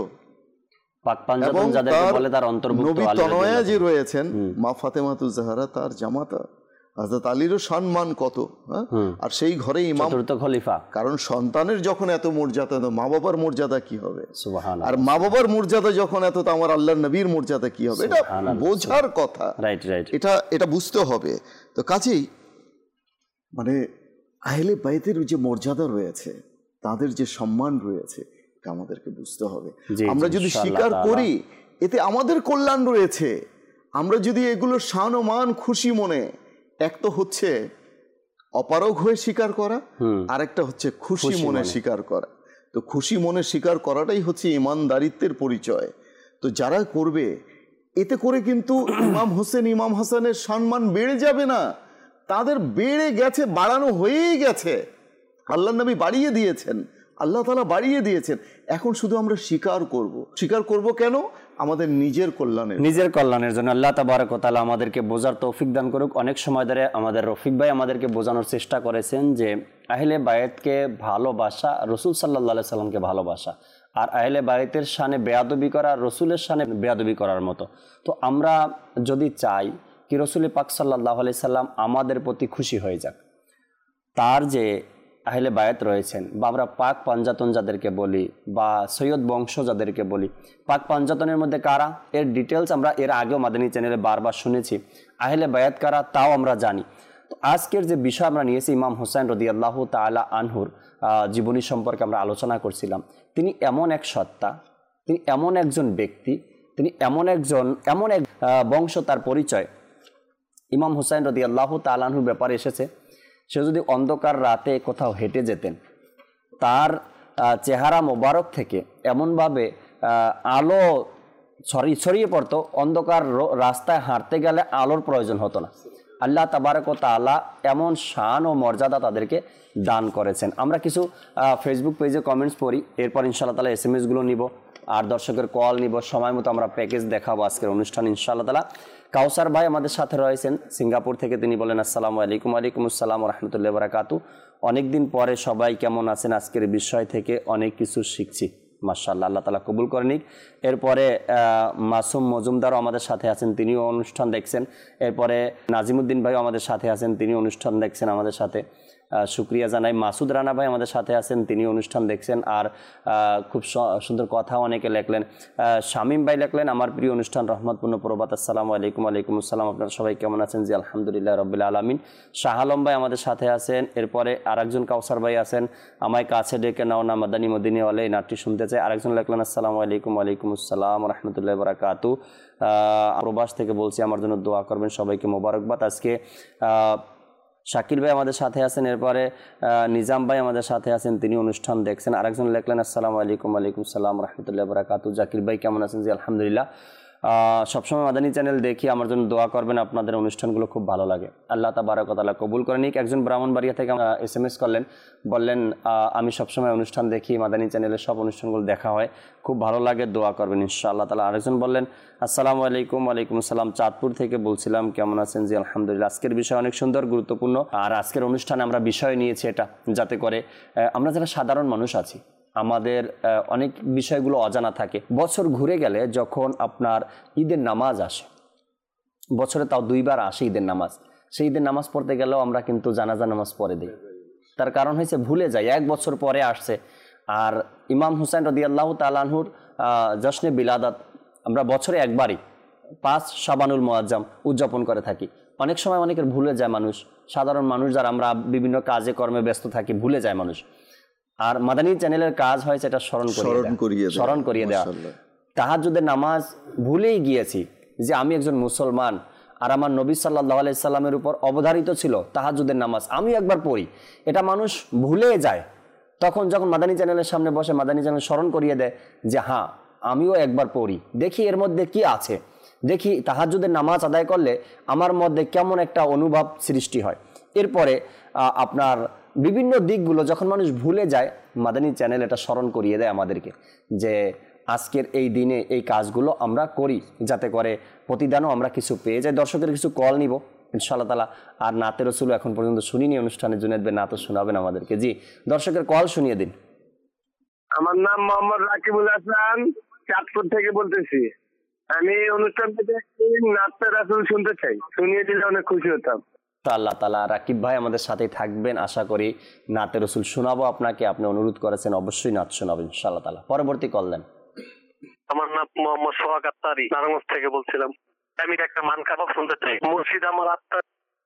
এবং নবী তনয়া যে রয়েছেন মা ফাতেমাতুজ জাহরা, তার জামাতা। হযরত আলীরও সম্মান কত, হ্যাঁ? আর সেই ঘরে ইমাম খলিফা। কারণ সন্তানের যখন এত মর্যাদা, মা বাবার মর্যাদা কি হবে? সুবহানাল্লাহ। আর মা বাবার মর্যাদা যখন এত, তো আমার আল্লাহর নবীর মর্যাদা কি হবে? এটা বোঝার কথা, রাইট রাইট এটা এটা বুঝতে হবে। তো কাজেই মানে আহলে বাইতের যে মর্যাদা রয়েছে, তাদের যে সম্মান রয়েছে, এটা আমাদেরকে বুঝতে হবে। আমরা যদি স্বীকার করি এতে আমাদের কল্যাণ রয়েছে। আমরা যদি এগুলো শান ও মান খুশি মনে, এক তো হচ্ছে অপারগ হয়ে স্বীকার করা, আর একটা হচ্ছে খুশি মনে স্বীকার করা। তো খুশি মনে স্বীকার করাটাই হচ্ছে ইমানদারিত্বের পরিচয়। তো যারা করবে, এতে করে কিন্তু ইমাম হোসেন ইমাম হাসানের সম্মান বেড়ে যাবে না, তাদের বেড়ে গেছে, বাড়ানো হয়েই গেছে। আল্লাহ নবী বাড়িয়ে দিয়েছেন, আল্লাহ তাআলা বাড়িয়ে দিয়েছেন। এখন শুধু আমরা স্বীকার করব। স্বীকার করব কেন? আমাদের নিজের কল্যাণের নিজের কল্যাণের জন্য। আল্লাহ তাবারক ওয়া তাআলা আমাদেরকে বোঝার তৌফিক দান করুক। অনেক সময় ধরে আমাদের রফিক ভাই আমাদেরকে বোঝানোর চেষ্টা করেছেন যে আহলে বায়েতকে ভালোবাসা, রসুল সাল্লাল্লাহু আলাইহি সাল্লামকে ভালোবাসা, আর আহলে বায়েতের শানে বেয়াদবি করা রসুলের শানে বেয়াদবি করার মতো। তো আমরা যদি চাই কি রসুল পাক সাল্লাল্লাহু আলাইহি সাল্লাম আমাদের প্রতি খুশি হয়ে যাক, তার যে আহলে বায়াত রয়েছেন, বা আমরা পাক পাঞ্জাতন যাদেরকে বলি, বা সৈয়দ বংশ যাদেরকে বলি, পাক পাঞ্জাতনের মধ্যে কারা, এর ডিটেলস আমরা এর আগেও মাদানী চ্যানেলে বারবার শুনেছি। আহলে বায়াত কারা তাও আমরা জানি। তো আজকের যে বিষয় আমরা নিয়েছি ইমাম হোসেন রাদিয়াল্লাহু তাআলা আনহুর জীবনী সম্পর্কে আমরা আলোচনা করছিলাম। তিনি এমন এক সত্তা, তিনি এমন একজন ব্যক্তি, তিনি এমন একজন এমন এক বংশ, তার পরিচয়। ইমাম হোসেন রাদিয়াল্লাহু তাআলা আনহুর ব্যাপারে এসেছে, সে যদি অন্ধকার রাতে কোথাও হেঁটে যেতেন, তার চেহারা মোবারক থেকে এমনভাবে আলো ছড়িয়ে ছড়িয়ে পড়তো, অন্ধকার রাস্তায় হাঁটতে গেলে আলোর প্রয়োজন হতো না। আল্লাহ তাবারক ওয়া তাআলা এমন শান ও মর্যাদা তাদেরকে দান করেছেন। আমরা কিছু ফেসবুক পেজে কমেন্টস পড়ি, এরপর ইনশাআল্লাহ তাআলা এস এম এসগুলো নিব আর দর্শকের কল নিব, সময় মতো আমরা প্যাকেজ দেখাবো আজকের অনুষ্ঠান ইনশাআল্লাহ তাআলা। কাউসার ভাই আমাদের সাথে রয়েছেন সিঙ্গাপুর থেকে, তিনি বলেন আসসালামু আলাইকুম। আলাইকুম আসসালাম ওয়া রাহমাতুল্লাহি ওয়া বারাকাতু। অনেকদিন পরে সবাই কেমন আছেন? আজকের বিষয় থেকে অনেক কিছু শিখছি, মাশাআল্লাহ, আল্লাহ তাআলা কবুল করে নিক। এরপরে মাসুম মজুমদারও আমাদের সাথে আছেন, তিনিও অনুষ্ঠান দেখছেন। এরপরে নাজিমুদ্দিন ভাইও আমাদের সাথে আছেন, তিনি অনুষ্ঠান দেখছেন আমাদের সাথে, শুক্রিয়া জানাই। মাসুদ রানা ভাই আমাদের সাথে আছেন, তিনি অনুষ্ঠান দেখছেন। আর খুব সুন্দর কথা অনেকে লেখলেন। শামীম ভাই লেখলেন আমার প্রিয় অনুষ্ঠান রহমতপূর্ণ প্রভাত, আসসালামু আলাইকুম। আলাইকুম আসসালাম, আপনারা সবাই কেমন আছেন? জি আলহামদুলিল্লাহ রাব্বিল আলামিন। শাহ আলম ভাই আমাদের সাথে আছেন। এরপরে আরেকজন কাউসার ভাই আছেন, আমায় কাছে ডেকে নাও না মাদানী মদিনাওয়ালা, এই নাটটি শুনতে চাই। আরেকজন লেখলেন আসসালামু আলাইকুম। ওয়ালাইকুম আসসালাম রহমতুল্লাহি ওয়া বারাকাতু। প্রবাস থেকে বলছি আমার জন্য দোয়া করবেন, সবাইকে মোবারকবাদ। আজকে শাকিল ভাই আমাদের সাথে আছেন। এরপরে নিজাম ভাই আমাদের সাথে আছেন, তিনি অনুষ্ঠান দেখছেন। আরেকজন লেখলেন আসসালামু আলাইকুম। ওয়ালাইকুম সালাম রহমতুল্লাহি ওয়া বারাকাতু। জাকির ভাই কেমন আছেন? জি আলহামদুলিল্লাহ। সবসময় মাদানী চ্যানেল দেখি, আমার জন্য দোয়া করবেন, আপনাদের অনুষ্ঠানগুলো খুব ভালো লাগে, আল্লাহ তাবারক ওয়া তাআলা কবুল করে নিক। একজন ব্রাহ্মণবাড়িয়া থেকে এস এম এস করলেন, বললেন আমি সবসময় অনুষ্ঠান দেখি, মাদানী চ্যানেলের সব অনুষ্ঠানগুলো দেখা হয়, খুব ভালো লাগে, দোয়া করবেন ইনশাআল্লাহ তাআলা। আরেকজন বললেন আসসালামু আলাইকুম। ওয়ালাইকুম আসসালাম, চাঁদপুর থেকে বলছিলাম, কেমন আছেন? জি আলহামদুলিল্লাহ। আজকের বিষয় অনেক সুন্দর, গুরুত্বপূর্ণ। আর আজকের অনুষ্ঠানে আমরা বিষয় নিয়েছি এটা, যাতে করে আমরা যারা সাধারণ মানুষ আছি আমাদের অনেক বিষয়গুলো অজানা থাকে। বছর ঘুরে গেলে যখন আপনার ঈদের নামাজ আসে, বছরে তাও দুইবার আসে ঈদের নামাজ, সেই ঈদের নামাজ পড়তে গেলেও আমরা কিন্তু জানাজা নামাজ পড়ে দিই। তার কারণ হয়েছে ভুলে যাই, এক বছর পরে আসছে। আর ইমাম হুসাইন রাদিয়াল্লাহু তাআলা আনহুর জশ্নে বিলাদাত আমরা বছরে একবারই পাঁচ শাবানুল মুআজ্জাম উদযাপন করে থাকি। অনেক সময় অনেকের ভুলে যায় মানুষ, সাধারণ মানুষ যারা আমরা বিভিন্ন কাজে কর্মে ব্যস্ত থাকি, ভুলে যায় মানুষ। আর মাদানী চ্যানেলের কাজ হয়েছে এটা স্মরণ করিয়ে স্মরণ করিয়ে দেওয়া। তাহাজ্জুদের নামাজ ভুলেই গিয়েছি যে আমি একজন মুসলমান, আর আমার নবী সাল্লাল্লাহু আলাইহি সাল্লামের উপর অবধারিত ছিল তাহাজ্জুদের নামাজ, আমি একবার পড়ি, এটা মানুষ ভুলে যায়। তখন যখন মাদানী চ্যানেলের সামনে বসে মাদানী চ্যানেল স্মরণ করিয়ে দেয় যে হ্যাঁ আমিও একবার পড়ি, দেখি এর মধ্যে কি আছে, দেখি তাহাজ্জুদের নামাজ আদায় করলে আমার মধ্যে কেমন একটা অনুভব সৃষ্টি হয়। এরপরে আপনার বিভিন্ন দিকগুলো যখন মানুষ ভুলে যায়, মাদানী চ্যানেল এটা স্মরণ করিয়ে দেয় আমাদেরকে যে আজকের এই দিনে এই কাজগুলো আমরা করি, যাতে করে প্রতিদানও আমরা কিছু পেয়ে যাই। দর্শকের কিছু কল নিব ইনশাআল্লাহ তাআলা। আর নাতে রসুল এখন পর্যন্ত শুনিনি, অনুষ্ঠানে জুনেদ ভাই নাত শোনাবেন আমাদেরকে। জি, দর্শকের কল শুনিয়ে দিন। আমার নাম মোহাম্মদ রাকিবুল হাসান, চাঁদপুর থেকে বলতেছি। আমি অনুষ্ঠান থেকে নাতে রাসূল শুনতে চাই, শুনিয়ে দিলে অনেক খুশি হতাম। আল্লাহ তাআলা রাকিব ভাই আমাদের সাথেই থাকবেন, আশা করি নাতে রসুল শোনাবো আপনাকে, আপনি অনুরোধ করেছেন, অবশ্যই নাত শোনাবেন ইনশাআল্লাহ তাআলা। পরবর্তী কল দেন। আমার নাম মোহাম্মদ সোহাগ আত্তারি, নারায়ণগঞ্জ থেকে বলছিলাম। আমি একটা মানকাবাত শুনতে চাই, মুর্শিদ আমার আত্মার।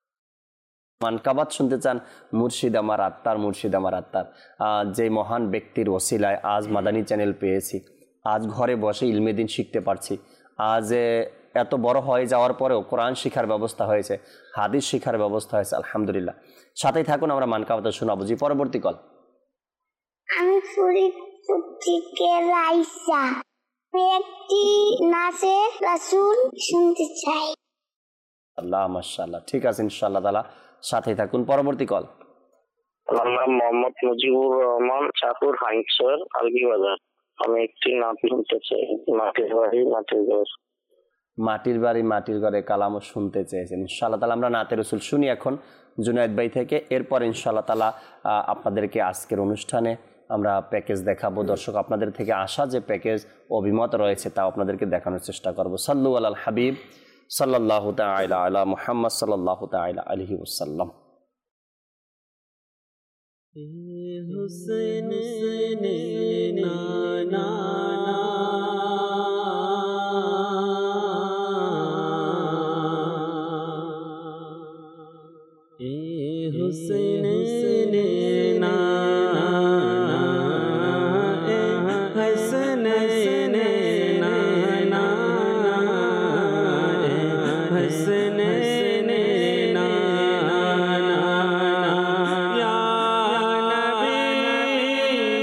মানকাবাত শুনতে চান? মুর্শিদ আমার আত্মার, মুর্শিদ আমার আত্মার। যে মহান ব্যক্তির ওসিলায় আজ মাদানী চ্যানেল পেয়েছি, আজ ঘরে বসে ইলমে দ্বীন শিখতে পারছি, আজ এত বড় হয়ে যাওয়ার পরেও কোরআন শিখার ব্যবস্থা হয়েছে, হাদিস শিখার ব্যবস্থা হয়েছে, আলহামদুলিল্লাহ। সাথেই থাকুন, আমরা মানকাবাত শোনাবো। জি, পরবর্তী কল। আমি ফরিদপুর থেকে রাইসা, একটি নাচে রাসূল শুনতে চাই। আল্লাহ মাশাআল্লাহ, ঠিক আছে ইনশাআল্লাহ তাআলা, সাথেই থাকুন। পরবর্তী কল। আমার নাম মোহাম্মদ মুজিবুর রহমান, চাঁদপুর হাইটসর, আলগি বাজার। আমি একটি নাত শুনতে চাই, মাটির বাড়ি মাটির ঘর। মাটির বাড়ি মাটির ঘরে কালামও শুনতে চেয়েছেন ইনশাআল্লাহ তাআলা। আমরা নাতে রসুল শুনি এখন জুনায়েদ ভাই থেকে, এরপর ইনশাআল্লাহ তাআলা আপনাদেরকে আজকের অনুষ্ঠানে আমরা প্যাকেজ দেখাবো। দর্শক আপনাদের থেকে আসা যে প্যাকেজ অভিমত রয়েছে তা আপনাদেরকে দেখানোর চেষ্টা করব। সাল্লু আলাল হাবিব সাল্লাল্লাহু তাআলা আলা মুহাম্মদ সাল্লাল্লাহু তাআলা আলাইহি ওয়াসাল্লাম। হুসেন না না হুসেন না হসন না না হসন না ইয়া নবী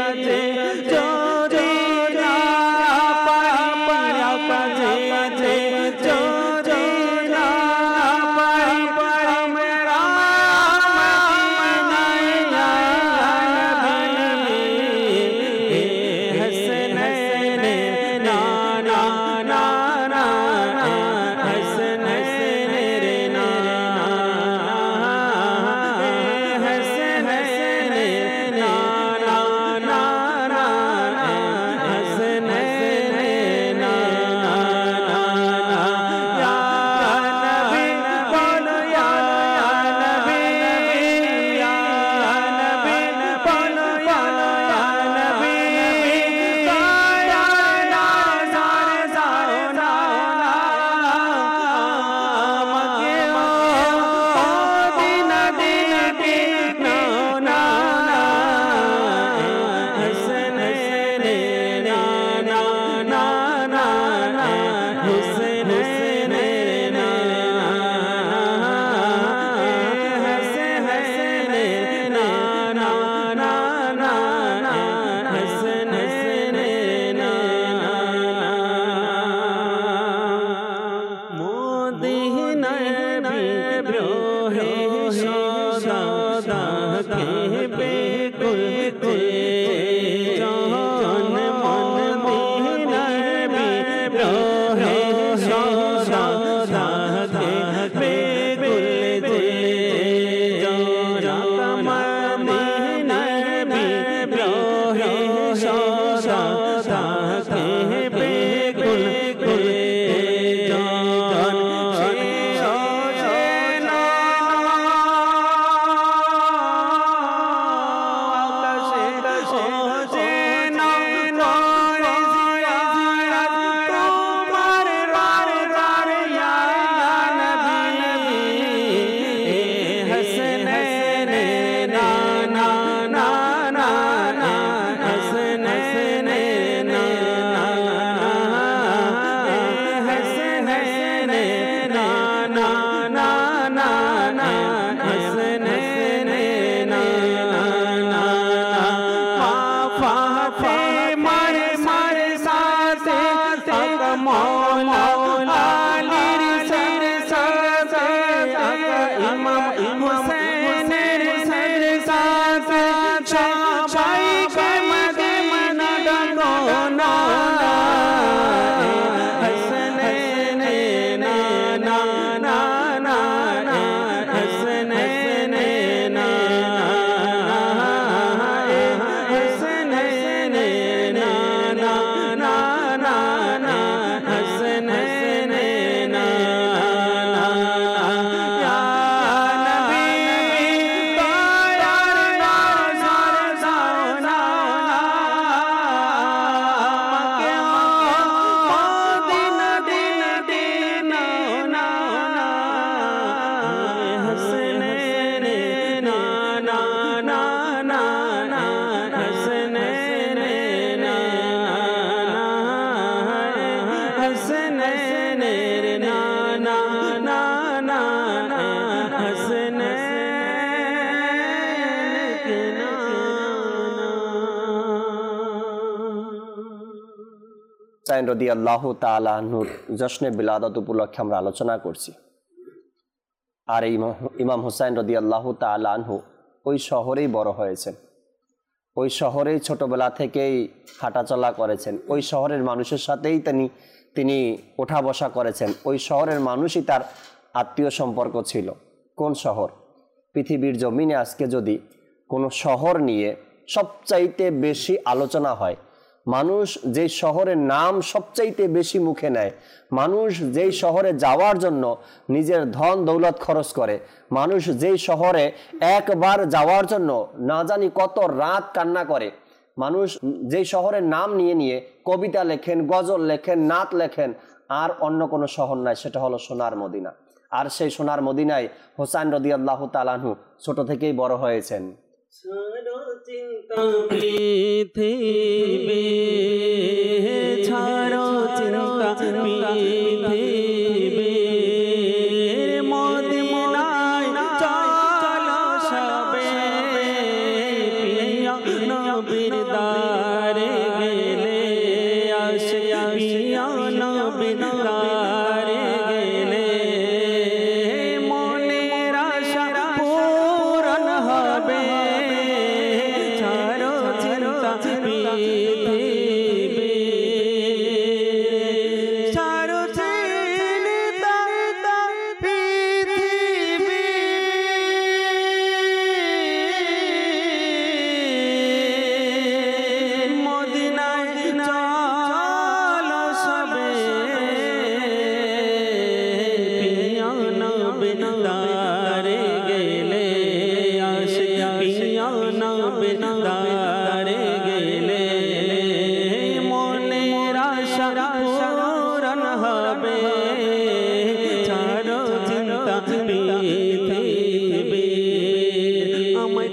কাছে যদি না পারি কাছে যদি না পারি আমরা মদিনায় ইয়া নবী হাসনাইন না না না না হাসনাইন রে না হাসনাইন না না না না হাসনাইন না ইয়া নবী বলো ইয়া নবী ইয়া নবী বলো ইয়া নবী দয়া নাজার যাও না আমাকে দিনা দিনকে না না হাসনাইন না না না না হাসনাইন না হাসনাইন না না না না হাসনাইন না মদিনায় বিদ্রোহে সদা কে বেকুল তে জান মদিনায় বিদ্রোহে সদা কে বেকুল তে জান মদিনায় বিদ্রোহে সদা কে বেকুল তে জান হুসাইন রাদিয়াল্লাহু তাআলা আনহুর জশ্নে বিলাদত উপলক্ষে আমরা আলোচনা করছি। আর এই ইমাম হুসাইন রাদিয়াল্লাহু তাআলা আনহু ওই শহরেই বড় হয়েছেন, ওই শহরেই ছোটবেলা থেকেই হাঁটাচলা করেছেন, ওই শহরের মানুষের সাথেই তিনি তিনি ওঠা বসা করেছেন, ওই শহরের মানুষই তার আত্মীয় সম্পর্ক ছিল। কোন শহর? পৃথিবীর জমিনে আজকে যদি কোনো শহর নিয়ে সবচাইতে বেশি আলোচনা হয়, মানুষ যেই শহরের নাম সবচাইতে বেশি মুখে নেয়, মানুষ যেই শহরে যাওয়ার জন্য নিজের ধন দৌলত খরচ করে, মানুষ যেই শহরে একবার যাওয়ার জন্য না জানি কত রাত কান্না করে, মানুষ যেই শহরের নাম নিয়ে নিয়ে কবিতা লেখেন, গজল লেখেন, নাত লেখেন, আর অন্য কোনো শহর নাই, সেটা হলো সোনার মদিনা। আর সেই সোনার মদিনায় হুসাইন রাদিয়াল্লাহু তাআলা আনহু ছোট থেকেই বড় হয়েছেন। ছাড়ো চিন্তা পৃথিবী, ছাড়ো চিন্তা পৃথিবী, মদিনায় চলো সবে, প্রিয় নবীর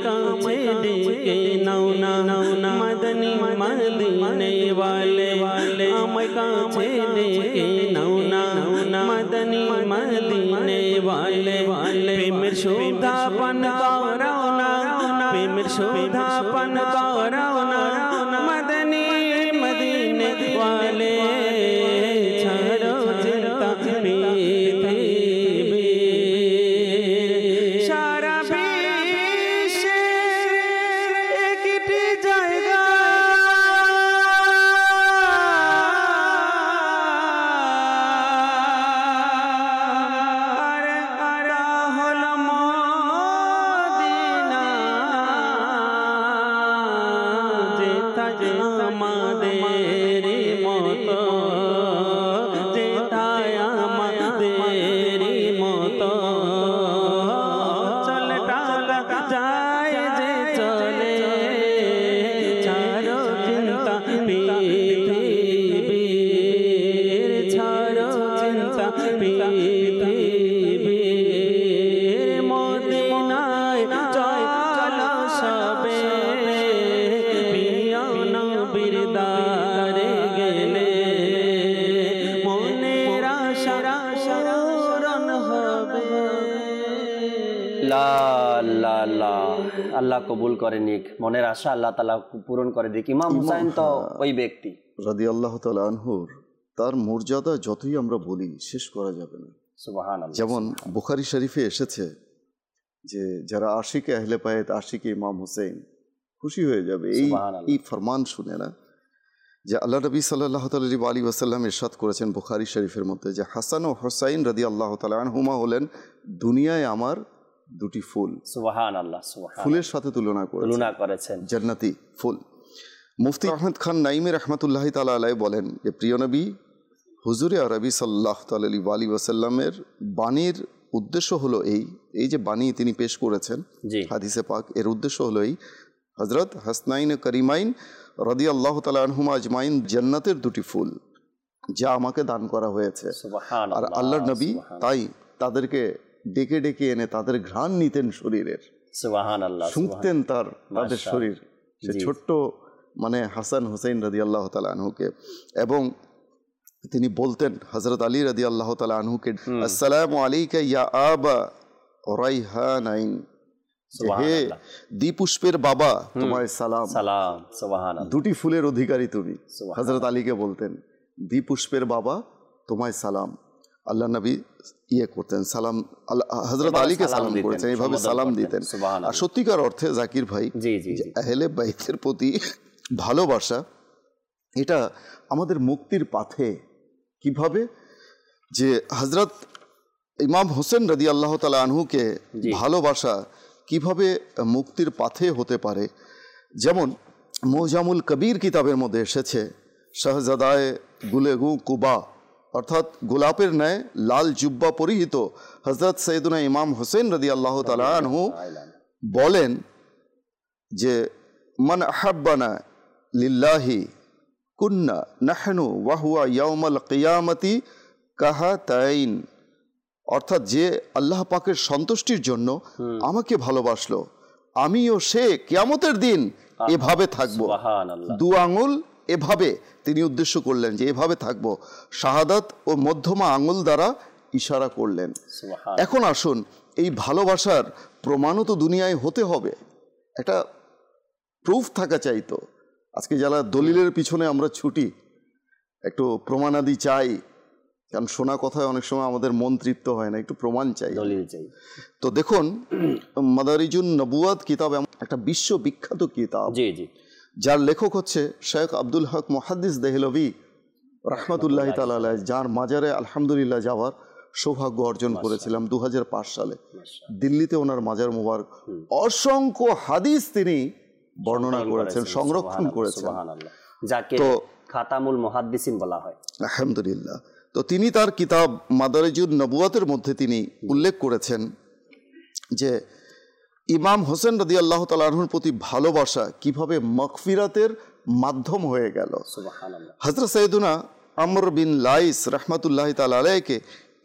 কাছে ডেকে নাও না মদনী মদিনে वाले আমায় কাছে ডেকে নাও না মদনী মদিনে वाले প্রেমের শোভা পান করাও না প্রেমের শোভা পান করাও না মদনী মদিনে वाले ছাড়ো চিন্তা পৃথিবী সারা বিশ্বে একটি জায়গা আরে আরে হলো মদিনা যেটা আমাদের মতো যেটা আমাদের মতো চলে টালা যায় যে চলে ছাড়ো চিন্তা পৃথিবীর ছাড়ো চিন্তা পৃথিবীর মদিনায় চলো সবে প্রিয় নবীর দারে গেলে মনের আশা পূরণ হবে। লা লা লা আল্লাহ কবুল করে নিক, মনের আশা আল্লাহ তাআলা পূরণ করে দিক। ইমাম হুসাইন তো ওই ব্যক্তি রাদিয়াল্লাহু তাআলা আনহুর, তার মর্যাদা যতই আমরা বলি শেষ করা যাবে না। সুবহানাল্লাহ। যেমন বুখারী শরীফে এসেছে যে যারা আশিকে আহলে বায়ত, আশিকে ইমাম হুসাইন খুশি হয়ে যাবে এই এই ফরমান শুনে না, যে আল্লাহ নবী সাল্লাল্লাহু আলাইহি ওয়াসাল্লাম ইরশাদ করেছেন বুখারী শরীফের মধ্যে যে হাসান ও হুসাইন রাদিয়াল্লাহু তাআলা আনহুমা হলেন দুনিয়ায় আমার দুটি ফুল। সুবহানাল্লাহ, সুবহানাল্লাহ। ফুলের সাথে তুলনা করেছেন, তুলনা করেছেন জান্নাতি ফুল। মুফতি আহমদ খান নাইমি রহমতুল্লাহি তাআলা আলাইহি বলেন যে প্রিয় নবী হুজুরে আরবি সাল্লাল্লাহু আলাইহি ওয়াসাল্লামের বাণীর উদ্দেশ্য হলো এই এই যে বাণী তিনি পেশ করেছেন হাদিসে পাক, এর উদ্দেশ্য হলো এই হযরত হাসনাইন করিমাইন রাদিয়াল্লাহু তাআলা আনহুমা আজমাইন জান্নাতের দুটি ফুল যা আমাকে দান করা হয়েছে। আর আল্লাহর নবী তাই তাদেরকে ডেকে ডেকে এনে তাদের ঘ্রাণ নিতেন শরীরের, সুবহানাল্লাহ, শুনতেন তার তাদের শরীর, সে ছোট্ট মানে হাসান হুসাইন রাদিয়াল্লাহু তাআলা আনহুকে। এবং তিনি বলতেন হযরত আলী রাদিয়াল্লাহু তাআলা আনহুকে, আসসালামু আলাইকা ইয়া আবা রাইহানাইন, হে দ্বিপুষ্পের বাবা তোমায় সালাম। সালাম, সুবহানাল্লাহ। দুটি ফুলের অধিকারী তুমি, হযরত আলীকে বলতেন দ্বিপুষ্পের বাবা তোমায় সালাম। আল্লাহ নবী ইয়ে করতেন সালাম, হযরত আলীকে সালাম করেছেন, এইভাবে সালাম দিতেন। আর সত্যিকার অর্থে জাকির ভাই, আহলে বাইতের প্রতি ভালোবাসা এটা আমাদের মুক্তির পথে কিভাবে, যে হযরত ইমাম হোসেন রাদিয়াল্লাহু তাআলা আনহুকে ভালোবাসা কিভাবে মুক্তির পথে হতে পারে। যেমন মুজামুল কবির কিতাবের মধ্যে এসেছে শাহজাদায়ে গুলেগু কুবা, অর্থাৎ গোলাপের ন্যায় লাল জুব্বা পরিহিত হযরত সৈয়দনা ইমাম হোসেন রাদিয়াল্লাহু তাআলা আনহু বলেন যে মান আহাব্বানা লিল্লাহি কুন্না নাহনু ওয়া হুয়া ইয়াউমাল কিয়ামতি কাহাতাইন, অর্থাৎ যে আল্লাহ পাকের সন্তুষ্টির জন্য আমাকে ভালোবাসলো আমিও সে কিয়ামতের দিন এভাবে থাকবো। দু আঙুল এভাবে তিনি উদ্দেশ্য করলেন যে এভাবে থাকবো, শাহাদাত ও মধ্যমা আঙুল দ্বারা ইশারা করলেন। এখন আসুন এই ভালোবাসার প্রমাণও তো দুনিয়ায় হতে হবে, একটা প্রুফ থাকা চাইতো। আজকে যারা দলিলের পিছনে আমরা ছুটি, একটু প্রমাণাদি চাই, কারণ শোনা কথায় অনেক সময় আমাদের মন তৃপ্ত হয় না, একটু প্রমাণ চাই, দলিল চাই। তো দেখুন মাদারিজুন নবুয়াত কিতাব একটা বিশ্ববিখ্যাত কিতাব, জি জি যার লেখক হচ্ছে শেখ আব্দুল হক মুহাদ্দিস দেহলভি রাহমাতুল্লাহি তাআলা আলাইহি, যার মাজারে আলহামদুলিল্লাহ যাওয়ার সৌভাগ্য অর্জন করেছিলাম দু হাজার পাঁচ সালে। দিল্লিতে ওনার মাজার মুবারক, অসংখ্য হাদিস তিনি বর্ণনা করেছেন, সংরক্ষণ করেছেন, যাকে খাতামুল মুহাদ্দিসিন বলা হয় আলহামদুলিল্লাহ। তো তিনি তার কিতাব মাদারিজুন নবুয়াতের মধ্যে তিনি উল্লেখ করেছেন যে ইমাম হোসেন রাদিয়াল্লাহু তাআলা আনহুর প্রতি ভালোবাসা কিভাবে মাগফিরাতের মাধ্যম হয়ে গেল। হযরত সাইয়েদুনা আমর বিন লাইস রাহমাতুল্লাহি তাআলা আলাইহিকে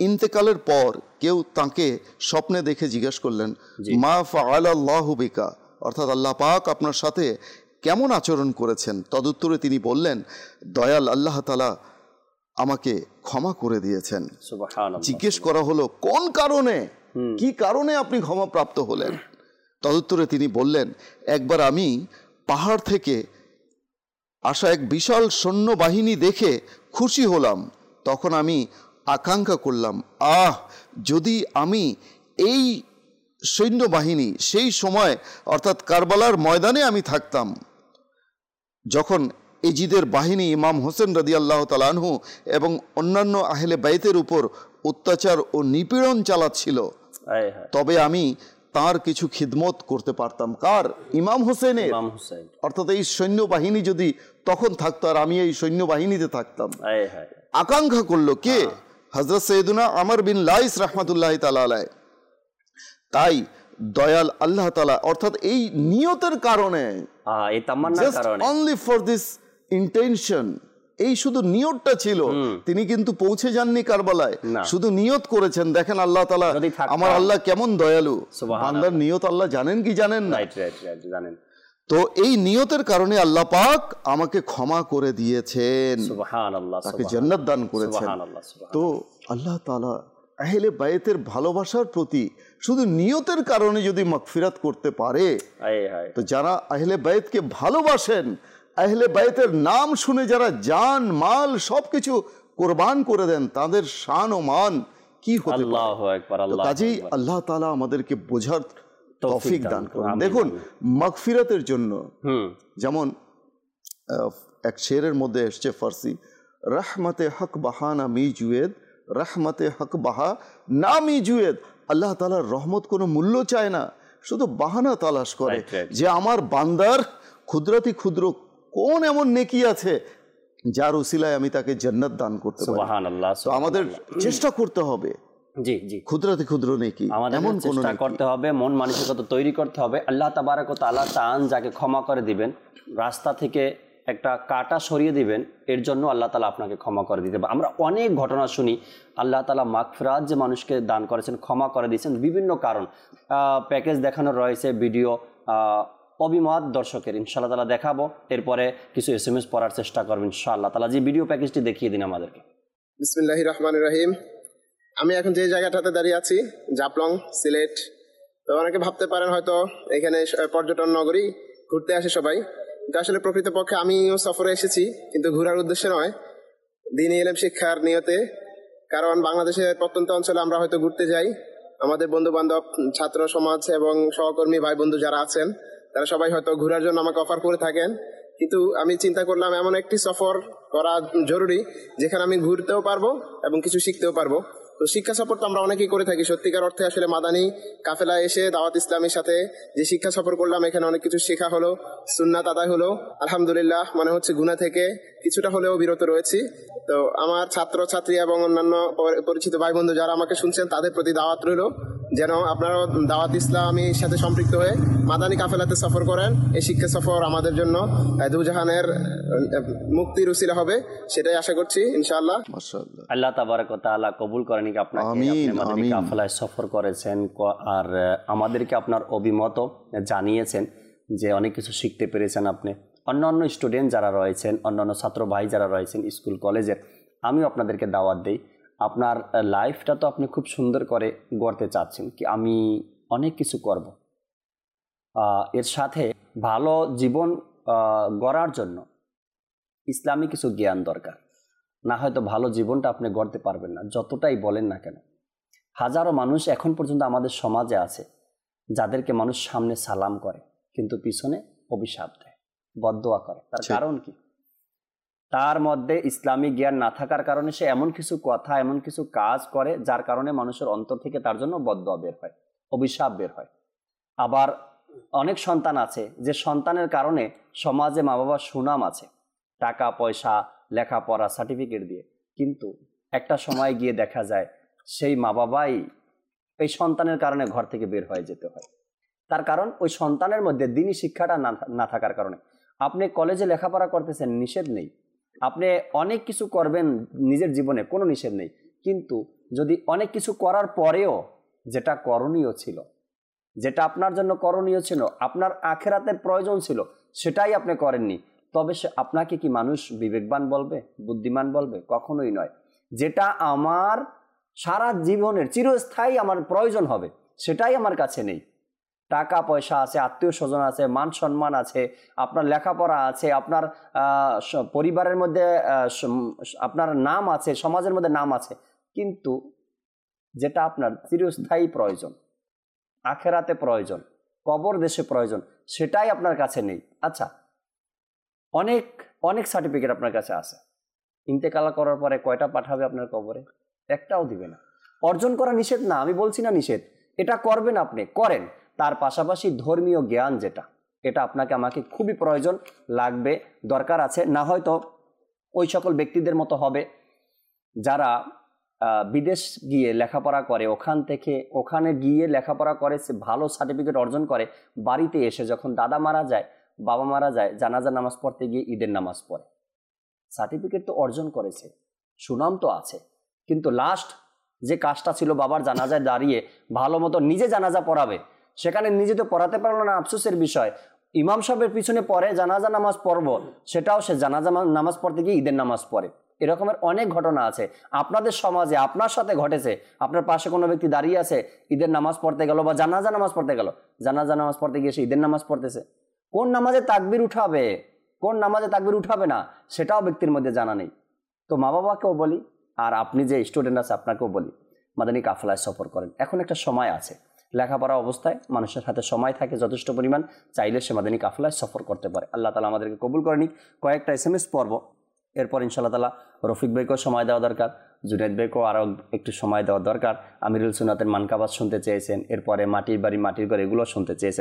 ইন্তেকালের পর কেউ তাকে স্বপ্নে দেখে জিজ্ঞাসা করলেন, মা ফাআলাল্লাহু বিকা অর্থাৎ আল্লাহ পাক আপনার সাথে কেমন আচরণ করেছেন? তদুত্তরে তিনি বললেন, দয়াল আল্লাহ তাআলা আমাকে ক্ষমা করে দিয়েছেন। জিজ্ঞেস করা হলো কোন কারণে, কি কারণে আপনি ক্ষমা প্রাপ্ত হলেন? তদুত্তরে তিনি বললেন, একবার আমি পাহাড় থেকে আসা এক বিশাল সৈন্যবাহিনী দেখে খুশি হলাম। তখন আমি আকাঙ্ক্ষা করলাম, আহ যদি আমি এই সৈন্যবাহিনী সেই সময় অর্থাৎ কারবালার ময়দানে আমি থাকতাম, যখন এজিদের বাহিনী ইমাম হোসেন রাদিয়াল্লাহু তাআলা আনহু এবং অন্যান্য আহলে বাইতের উপর অত্যাচার ও নিপীড়ন চালাচ্ছিল, তবে আমি তার কিছু খিদমত করতে পারতাম। কার? ইমাম হোসেনের। অর্থাৎ এই সৈন্যবাহিনী যদি তখন থাকতো আর আমি এই সৈন্যবাহিনীতে থাকতাম। আকাঙ্ক্ষা করলো কে? হযরত সৈয়দুনা আমর বিন লাইস রাহমাতুল্লাহি তাআলা আলাইহি। তাই দয়াল আল্লাহ তাআলা অর্থাৎ এই নিয়তের কারণে, এই তামান্নার কারণে, অনলি ফর দিস ইন্টেনশন, এই শুধু নিয়তটা ছিল, তিনি কিন্তু পৌঁছে যাননি কারবালায়, শুধু নিয়ত করেছেন। দেখেন আল্লাহ তাআলা, আমার আল্লাহ কেমন দয়ালু। বান্দার নিয়ত আল্লাহ জানেন কি জানেন না? জানেন। তো এই নিয়তের কারণে আল্লাহ পাক আমাকে ক্ষমা করে দিয়েছেন, সুবহানাল্লাহ, তাকে জান্নাত দান করেছেন। তো আল্লাহ তাআলা আহলে বাইতের ভালোবাসার প্রতি শুধু নিয়তের কারণে যদি মাগফিরাত করতে পারে, তো যারা আহলে বাইতকে ভালোবাসেন, আহলে বাইতের নাম শুনে যারা জান মাল সবকিছু কোরবান করে দেন, তাদের শান ও মান কি হতে পারে? কাজেই আল্লাহ তাআলা আমাদেরকে বোঝার তৌফিক দান করুন। দেখুন, মাগফিরাতের জন্য যেমন এক শেরের মধ্যে এসছে ফার্সি, রহমতে হক বাহানা মি জুয়েদ, রহমতে হক বাহা না মি জুয়েদ। আল্লাহ তাআলার রহমত কোনো মূল্য চায় না, শুধু বাহানা তালাশ করে যে আমার বান্দার ক্ষুদ্রাতি ক্ষুদ্র কোন এমন নেকি আছে যার উসিলায় আমি তাকে জান্নাত দান করতে পারি। সুবহানাল্লাহ। তো আমাদের চেষ্টা করতে হবে, জি জি, ক্ষুদ্রাতি ক্ষুদ্র নেকি আমাদের চেষ্টা করতে হবে, মন মানসিকতা তৈরি করতে হবে। আল্লাহ তাবারক ওয়া তাআলা চান যাকে ক্ষমা করে দিবেন, রাস্তা থেকে একটা কাঁটা সরিয়ে দিবেন, এর জন্য আল্লাহ তাআলা আপনাকে ক্ষমা করে দিতে পারে। আমরা অনেক ঘটনা শুনি, আল্লাহ তাআলা মাগফিরাত যে মানুষকে দান করেছেন, ক্ষমা করে দিয়েছেন, বিভিন্ন কারণ, প্যাকেজ দেখানো রয়েছে, ভিডিও অভিমত দর্শকের ইনশাআল্লাহ তাআলা দেখাবো। এরপরে কিছু এস এম এস পড়ার চেষ্টা করবেন ইনশাআল্লাহ তাআলা। যে ভিডিও প্যাকেজটি দেখিয়ে দিন আমাদেরকে। বিসমিল্লাহির রহমানির রহিম। আমি এখন যে জায়গাটাতে দাঁড়িয়ে আছি, জাফলং, সিলেট। তো অনেকে ভাবতে পারেন হয়তো এখানে পর্যটন নগরী, ঘুরতে আসে সবাই, কিন্তু আসলে প্রকৃতপক্ষে আমিও সফরে এসেছি, কিন্তু ঘোরার উদ্দেশ্যে নয়, দ্বীনি ইলম শিক্ষার নিয়তে। কারণ বাংলাদেশের প্রত্যন্ত অঞ্চলে আমরা হয়তো ঘুরতে যাই, আমাদের বন্ধু বান্ধব, ছাত্র সমাজ এবং সহকর্মী ভাই বন্ধু যারা আছেন, তারা সবাই হয়তো ঘোরার জন্য আমাকে অফার করে থাকেন। কিন্তু আমি চিন্তা করলাম এমন একটি সফর করা জরুরি যেখানে আমি ঘুরতেও পারবো এবং কিছু শিখতেও পারবো। তো শিক্ষা সফর তো আমরা অনেকেই করে থাকি, সত্যিকার অর্থে আসলে মাদানী কাফেলা এসে দাওয়াত ইসলামের সাথে যে শিক্ষা সফর করলাম, এখানে অনেক কিছু শেখা হলো, সুন্নাত আদায় হলো। আলহামদুলিল্লাহ, মনে হচ্ছে গুনাহ থেকে কিছুটা হলেও বিরত রয়েছি। তো আমার ছাত্র ছাত্রী এবং অন্যান্য পরিচিত ভাই বন্ধু যারা আমাকে শুনছেন, তাদের প্রতি দাওয়াত রইল যেন আপনারাও দাওয়াত ইসলামের সাথে সম্পৃক্ত হয়ে মাদানী কাফেলাতে সফর করেন। এই শিক্ষা সফর আমাদের জন্য দুজাহানের মুক্তির উসিলা হবে, সেটাই আশা করছি ইনশাআল্লাহ। মাশাআল্লাহ, আল্লাহ তাবারক ওয়া তাআলা কবুল করেন আপনাকে, আপনি মাদানী কাফেলায় সফর করেছেন আর আমাদেরকে আপনার অভিমত জানিয়েছেন যে অনেক কিছু শিখতে পেরেছেন আপনি। অন্যান্য স্টুডেন্ট যারা রয়েছেন, অন্যান্য ছাত্র ভাই যারা রয়েছেন স্কুল কলেজের, আমিও আপনাদেরকে দাওয়াত দেই। আপনার লাইফটা তো আপনি খুব সুন্দর করে গড়তে চাচ্ছেন, কি আমি অনেক কিছু করব, এর সাথে ভালো জীবন গড়ার জন্য ইসলামী কিছু জ্ঞান দরকার, না হয়তো ভালো জীবনটা আপনি গড়তে পারবেন না, যতটাই বলেন না কেন। হাজারো মানুষ এখন পর্যন্ত আমাদের সমাজে আছে যাদেরকে মানুষ সামনে সালাম করে কিন্তু পিছনে অভিশাপ দেয়, বদদোয়া করে। তার কারণ কি? তার মধ্যে ইসলামী জ্ঞান না থাকার কারণে সে এমন কিছু কথা, এমন কিছু কাজ করে যার কারণে মানুষের অন্তর থেকে তার জন্য বদদোয়া বের হয়, অভিশাপ বের হয়। আবার অনেক সন্তান আছে যে সন্তানের কারণে সমাজে মা বাবার সুনাম আছে, টাকা পয়সা, লেখাপড়া, সার্টিফিকেট দিয়ে, কিন্তু একটা সময় গিয়ে দেখা যায় সেই মা বাবাই এই সন্তানের কারণে ঘর থেকে বের হয়ে যেতে হয়। তার কারণ ওই সন্তানের মধ্যে দ্বীনি শিক্ষাটা না থাকার কারণে। আপনি কলেজে লেখাপড়া করতেছেন, নিষেধ নেই, আপনি অনেক কিছু করবেন নিজের জীবনে, কোনো নিষেধ নেই, কিন্তু যদি অনেক কিছু করার পরেও যেটা করণীয় ছিল, যেটা আপনার জন্য করণীয় ছিল, আপনার আখেরাতের প্রয়োজন ছিল, সেটাই আপনি করেননি, তবে সে আপনাকে কি মানুষ বিবেকবান বলবে, বুদ্ধিমান বলবে? কখনোই নয়। যেটা আমার সারা জীবনের চিরস্থায়ী আমার প্রয়োজন হবে, সেটাই আমার কাছে নেই। টাকা পয়সা আছে, আত্মীয় স্বজন আছে, মান সম্মান আছে, আপনার লেখাপড়া আছে, আপনার পরিবারের মধ্যে আপনার নাম আছে, সমাজের মধ্যে নাম আছে, কিন্তু যেটা আপনার চিরস্থায়ী প্রয়োজন, আখেরাতে প্রয়োজন, কবর দেশে প্রয়োজন, সেটাই আপনার কাছে নেই। আচ্ছা, অনেক অনেক সার্টিফিকেট আপনার কাছে আছে, ইন্তেকাল করার পরে কয়টা পাঠাবে আপনার কবরে? একটাও দিবে না। অর্জন করা নিষেধ না, আমি বলছি না নিষেধ, এটা করবেন, আপনি করেন। তার পাশাপাশি ধর্মীয় জ্ঞান যেটা, এটা আপনাকে আমাকে খুবই প্রয়োজন লাগবে, দরকার আছে। না হয়তো ওই সকল ব্যক্তিদের মতো হবে যারা বিদেশ গিয়ে লেখাপড়া করে, ওখান থেকে ওখানে গিয়ে লেখাপড়া করে, সে ভালো সার্টিফিকেট অর্জন করে, বাড়িতে এসে যখন দাদা মারা যায়, বাবা মারা যায়, জানাজা নামাজ পড়তে গিয়ে ঈদের নামাজ পড়ে। সার্টিফিকেট তো অর্জন করেছে, সুনাম তো আছে, কিন্তু লাস্ট যে কাজটা ছিল বাবার জানাজায় দাঁড়িয়ে ভালো মতো নিজে জানাজা পড়াবে, সেখানে নিজে তো পড়াতে পারলো না, আফসোসের বিষয়। ইমাম সাহেবের পিছনে পড়ে জানাজা নামাজ পড়বো, সেটাও সে জানাজা নামাজ পড়তে গিয়ে ঈদের নামাজ পড়ে। এরকমের অনেক ঘটনা আছে আপনাদের সমাজে, আপনার সাথে ঘটেছে। আপনার পাশে কোনো ব্যক্তি দাঁড়িয়ে আছে, ঈদের নামাজ পড়তে গেল বা জানাজা নামাজ পড়তে গেল, জানাজা নামাজ পড়তে গিয়ে সে ঈদের নামাজ পড়তেছে। কোন নামাজে তাকবীর উঠাবে, কোন নামাজে তাকবীর উঠাবে না, সেটাও ব্যক্তির মধ্যে জানা নেই। তো মা বাবাকেও বলি, আর আপনি যে স্টুডেন্ট আছে আপনাকেও বলি, মাদানী কাফেলায় সফর করেন। এখন একটা সময় আছে, লেখাপড়া অবস্থায় মানুষের হাতে সময় থাকে যথেষ্ট পরিমাণ, চাইলে সে মাদানী কাফেলায় সফর করতে পারে। আল্লাহ তালা আমাদেরকে কবুল করে নিক। কয়েকটা এস এম এস পড়ব, এরপর ইনশাআল্লাহ তালা রফিক ভাইকেও সময় দেওয়া দরকার, জুনাইদ ভাইকেও আরও একটু সময় দেওয়া দরকার। আমিরুল সুন্নাতের মানকাবাজ শুনতে চেয়েছেন, এরপরে মাটির বাড়ি মাটির ঘর এগুলো শুনতে চেয়েছেন।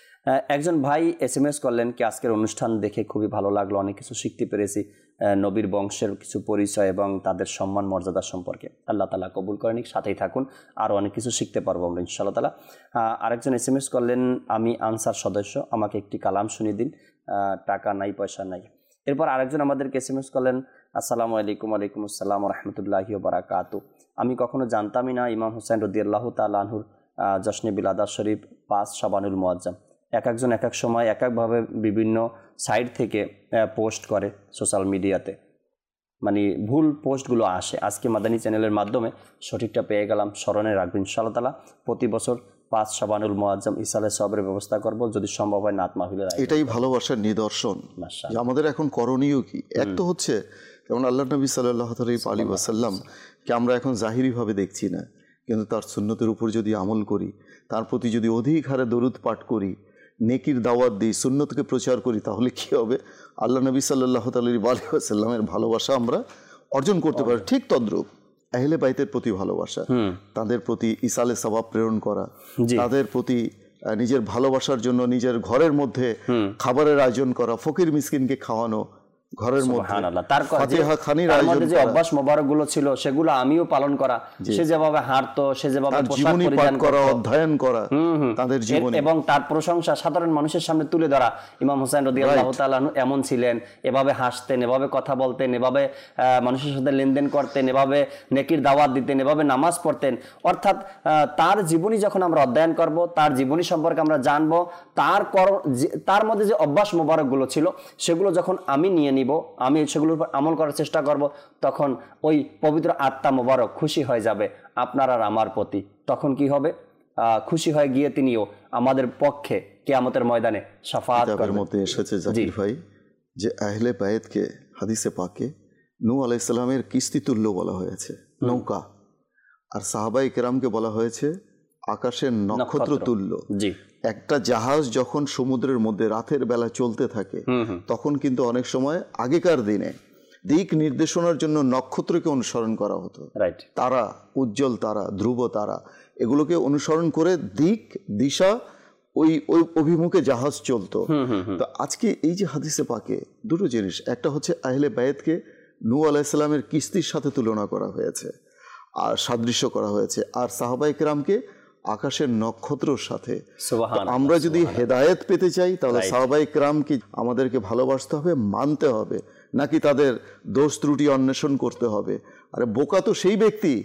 একজন ভাই এস এম এস করলেন কি আজকের অনুষ্ঠান দেখে খুবই ভালো লাগলো, অনেক কিছু শিখতে পেরেছি, নবীর বংশের কিছু পরিচয় এবং তাদের সম্মান মর্যাদা সম্পর্কে। আল্লাহ তালা কবুল করে নিক, সাথেই থাকুন, আরও অনেক কিছু শিখতে পারবো আমরা ইনশাআল্লাহ তালা। আরেকজন এস এম এস করলেন, আমি আনসার সদস্য, আমাকে একটি কালাম শুনিয়ে দিন, টাকা নাই পয়সা নাই। এরপর আরেকজন আমাদেরকে এস এম এস করলেন, আসসালামু আলাইকুম। ওয়ালাইকুম আসসালাম রহমতুল্লাহি বারাকাতু। আমি কখনো জানতামই না ইমাম হুসাইন রাদিয়াল্লাহু তাআলা আনহুর জশ্নে বিলাদা শরীফ পাঁচ শাবানুল মুআজ্জাম। এক একজন এক এক সময় এক একভাবে বিভিন্ন সাইট থেকে পোস্ট করে সোশ্যাল মিডিয়াতে, মানে ভুল পোস্টগুলো আসে। আজকে মাদানী চ্যানেলের মাধ্যমে সঠিকটা পেয়ে গেলাম, স্মরণে রাখবেন ইনশাআল্লাহ তাআলা। প্রতি বছর পাঁচ শাবানুল মুআজ্জাম ইসালে সবরের ব্যবস্থা করব, যদি সম্ভব হয় নাত মাহফিলের। এটাই ভালোবাসার নিদর্শন। আমাদের এখন করণীয় কি? এক তো হচ্ছে যেমন আল্লাহ নবী সাল্লাল্লাহু আলাইহি ওয়াসাল্লাম কে আমরা এখন জাহিরিভাবে দেখছি না, কিন্তু তার সুন্নতের উপর যদি আমল করি, তার প্রতি যদি অধিক হারে দরুদ পাঠ করি, নেকির দাওয়াত দিই, সুন্নতকে প্রচার করি, তাহলে কি হবে? আল্লাহ নবী সাল্লাল্লাহু আলাইহি ওয়াসাল্লামের ভালোবাসা আমরা অর্জন করতে পারি। ঠিক তদ্রূপ আহলে বাইতের প্রতি ভালোবাসা, তাদের প্রতি ইসালে সওয়াব প্রেরণ করা, তাদের প্রতি নিজের ভালোবাসার জন্য নিজের ঘরের মধ্যে খাবারের আয়োজন করা, ফকির মিসকিনকে খাওয়ানো, ঘরের মধ্যে তার যে অভ্যাস মোবারকগুলো ছিল সেগুলো আমিও পালন করা, সে যেভাবে হাঁটতো, সে যেভাবে জীবনী পাঠ করা, অধ্যয়ন করা, তাদের জীবন এবং তার প্রশংসা সাধারণ মানুষের সামনে তুলে ধরা। ইমাম হুসাইন রাদিয়াল্লাহু তাআলা এমন ছিলেন, এভাবে হাসতেন, এভাবে কথা বলতেন, এভাবে মানুষের সাথে লেনদেন করতেন, এভাবে নেকির দাওয়াত দিতেন, এভাবে নামাজ পড়তেন। অর্থাৎ তার জীবনী যখন আমরা অধ্যয়ন করব, তার জীবনী সম্পর্কে আমরা জানবো, তার তার মধ্যে যে অভ্যাস মোবারকগুলো ছিল সেগুলো যখন আমি নিয়ে নিব, আমি সেগুলোর উপর আমল করার চেষ্টা করব, তখন ওই পবিত্র আত্মা মোবারক খুশি হয়ে যাবে আপনার আর আমার প্রতি। তখন কি হবে? খুশি হয়ে গিয়ে তিনিও আমাদের পক্ষে কিয়ামতের ময়দানে শাফাআত করবেন। মধ্যে এসেছে জাকির ভাই যে আহলে বায়তকে হাদিসে পাকে নূহ আলাইহিস সালামের কিস্তি তুল্য বলা হয়েছে, নৌকা, আর সাহাবায়ে কেরামকে বলা হয়েছে আকাশের নক্ষত্র তুল্য। একটা জাহাজ যখন সমুদ্রের মধ্যে রাতের বেলা চলতে থাকে, তখন কিন্তু অনেক সময় আগেকার দিনে দিক নির্দেশনার জন্য নক্ষত্রকে অনুসরণ করা হতো। তারা, উজ্জ্বল তারা, ধ্রুব তারা, এগুলোকে অনুসরণ করে দিক দিশা ওই ওই অভিমুখে জাহাজ চলতো। তো আজকে এই যে হাদিসে পাকে দুটো জিনিস, একটা হচ্ছে আহলে বায়তকে নূহ আলাইহিস সালামের কিস্তির সাথে তুলনা করা হয়েছে আর সাদৃশ্য করা হয়েছে, আর সাহাবায়ে কেরামকে আকাশের নক্ষত্রের সাথে। আমরা যদি হেদায়েত পেতে চাই তাহলে সাহাবায়ে কেরামকে আমাদেরকে ভালোবাসতে হবে, মানতে হবে, নাকি তাদের দোষ ত্রুটি অন্বেষণ করতে হবে? আরে বোকা তো সেই ব্যক্তি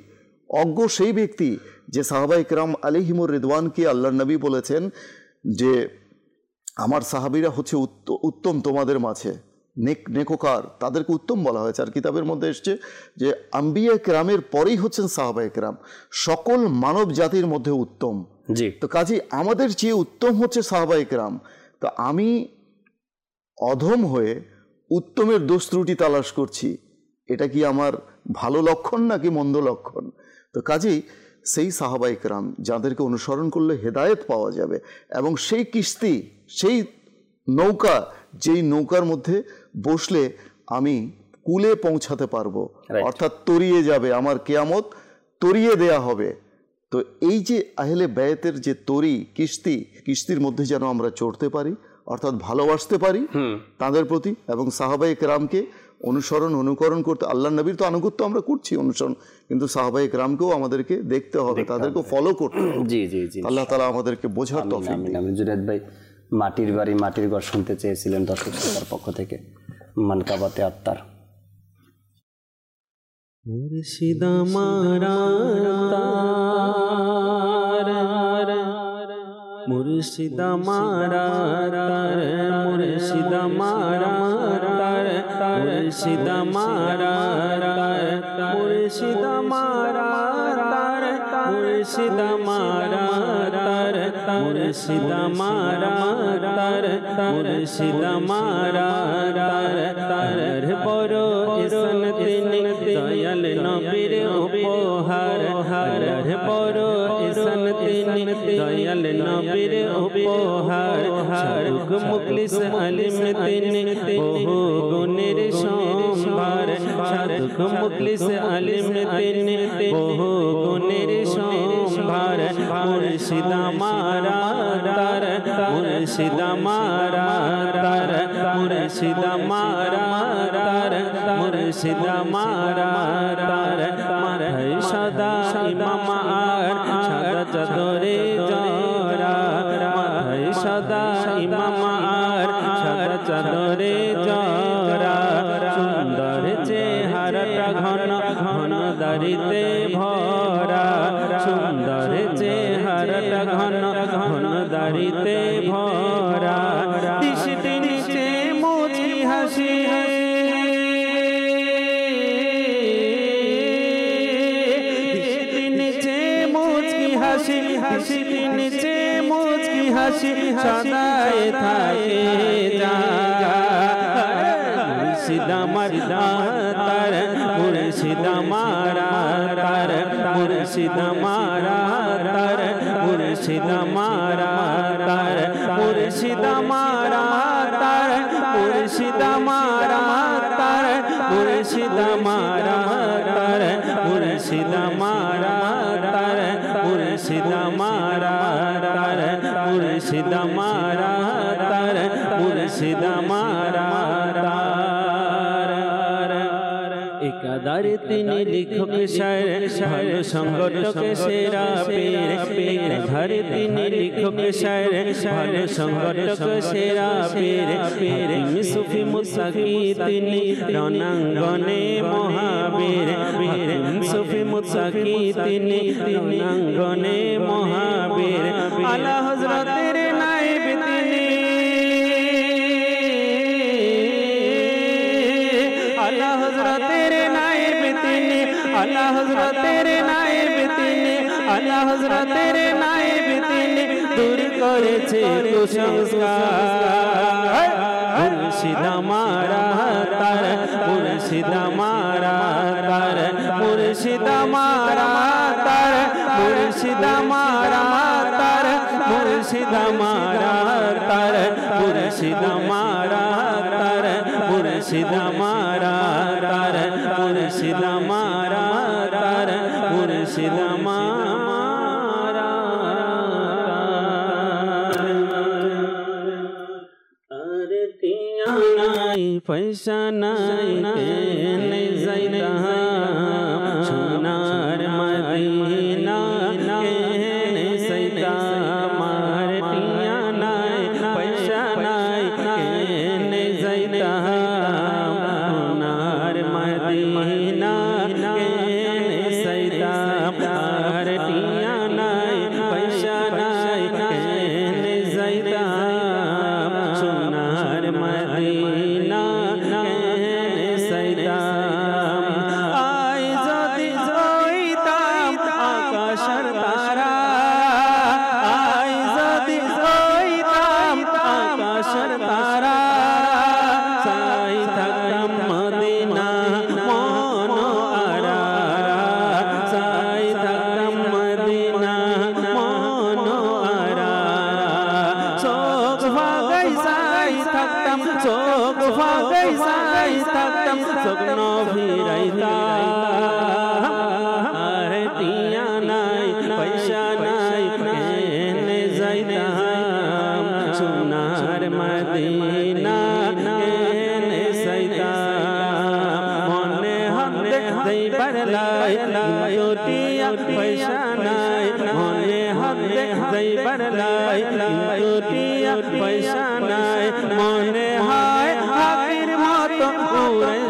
অজ্ঞ সেই ব্যক্তি যে সাহাবায়ে কেরাম আলাইহিমুর রিদওয়ানকে আল্লাহর নবী বলেছেন যে আমার সাহাবীরা হচ্ছে উত্তম তোমাদের মাঝে, নেক নেককার, তাদেরকে উত্তম বলা হয়েছে। আর কিতাবের মধ্যে এসছে যে আম্বিয়া কেরামের পরেই হচ্ছেন সাহাবায়ে কেরাম, সকল মানব জাতির মধ্যে উত্তম। জি, তো কাজেই আমাদের চেয়ে উত্তম হচ্ছে সাহাবায়ে কেরাম। তো আমি অধম হয়ে উত্তমের দোষ ত্রুটি তালাশ করছি, এটা কি আমার ভালো লক্ষণ নাকি মন্দ লক্ষণ? তো কাজেই সেই সাহাবায়ে কেরাম যাদেরকে অনুসরণ করলে হেদায়েত পাওয়া যাবে, এবং সেই কিস্তি, সেই নৌকা, যেই নৌকার মধ্যে বসলে আমি কুলে পৌঁছাতে পারবো, অর্থাৎ তরিয়ে যাবে, আমার কিয়ামত তরিয়ে দেয়া হবে। তো এই যে আহলে বায়াতের যে তরি কিস্তি, কিস্তির মধ্যে যেন আমরা চড়তে পারি, অর্থাৎ ভালোবাসতে পারি তাদের প্রতি, এবং সাহাবায়ে কেরামকে অনুসরণ অনুকরণ করতে। আল্লাহ নবীর তো আনুগত্য আমরা করছি, অনুসরণ, কিন্তু সাহাবায়ে কেরামকেও আমাদেরকে দেখতে হবে, তাদেরকে ফলো করতে হবে। জি জি জি, আল্লাহ তাআলা আমাদেরকে বোঝার তৌফিক দিন। আমি জুনায়েদ ভাই মাটির বাড়ি মাটির ঘর শুনতে চেয়েছিলেন দর্শক শ্রোতার পক্ষ থেকে, মানকাবাতে আত্মার। মুর্শিদা মারা মুর্শিদা মারা মুর্শিদা মারা মুর্শিদা মারা মুর্শিদা মারা মুর্শিদা মারা মুর্শিদা মারা মুর্শিদা মারা তার বড় ইসন তিনি দয়াল নবীর উপহার, হার বড় ইসন তিনি দয়াল নবীর উপহার, শারুক মুখলিস আলিম তিনি বহু গুণের সম্ভার, শারুক মুখলিস আলিম তিনি বহু গুণের সম্ভার, মুর্শিদা মারা তার মুর্শিদা মারা তার মুর্শিদা মারা তার মুর্শিদা মারা তার মাথায় সাদা ইমাম আর সাদা চাদরে জরা, মাথায় সাদা ইমাম আর সাদা চাদরে জরা, সুন্দর চেহারাটা ঘন ঘন দাড়িতে ভরা, সুন্দর চেহারাটা ঘন ঘন দাড়িতে ভরা, দৃষ্টি নিচে মুচকি হাসি, দৃষ্টি নিচে মুচকি হাসি, দৃষ্টি নিচে মুচকি হাসি সদাই থাকে যা, মুর্শিদা মারা তার মুর্শিদা মারা তার মুর্শিদা মারা তার মুর্শিদা মারা তার মুর্শিদা মারা তার মুর্শিদা মারা তার মুর্শিদা মারা তার মুর্শিদা মারা তার মুর্শিদা মারা তার মুর্শিদা মারা তার মুর্শিদা মারা তার একাদার তিনি লিখক শায়র, ভালো সংগঠক সেরা পীর, একাধারে তিনি লিখক শায়র, ভালো সংগঠক সেরা পীর, পীর সুফি মুসাকি তিনি রণাঙ্গনে মহাবীর, পীর সুফি মুসাকি তিনি রণাঙ্গনে মহাবীর, আলা হযরতের নায়েব তিনি, আলা হযরতের নায়েব তিনি, আলা হযরতের নায়েব তিনি, আলা হযরতের নায়েব তিনি, দূর করেছে কুসংস্কার, মুর্শিদা মারা তার মুর্শিদা মারা তার মুর্শিদা মারা তার মুর্শিদা মারা তার মুর্শিদা মারা তার মুর্শিদা মারা তার মুর্শিদা মারা তার মুর্শিদা মারা তার মুর্শিদা মারা আরে তিয়া নাই পয়সা নাই কেনে যাইতা সোনার মদিনা কেনে যাইতা, মার টিয়া নাই পয়সা নাই কেনে যাইতা সোনার মদিনা কেনে যাইতা, তারা চাই থাকতাম মদিনা মন আরা চাই থাকতাম মদিনা মন আরা চোখ ভাগাই চাই থাকতাম চোখ ভাগাই চাই থাকতাম স্বপ্ন ভিড়াইতাম আরে টিয়া নাই পয়সা নাই এনে যাইতাম সোনার মদিনা এনে যাইতাম মনে হাতে যাইবার লাই টিয়া পয়সা নাই মনে হাতে যাইবার লাই টিয়া পয়সা নাই মনে হয় হাকির মতো উড়াইল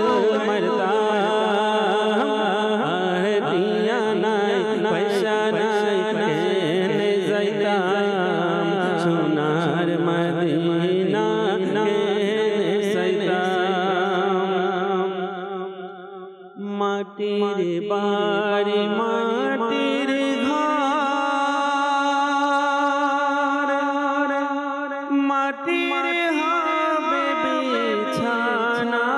মরতাম আরে টিয়া নাই পয়সা নাই এনে যাইতাম সোনার মদিনা এনে যাইতাম মাটির বাড়ি মাটির ঘর মাটির হবে বিছানা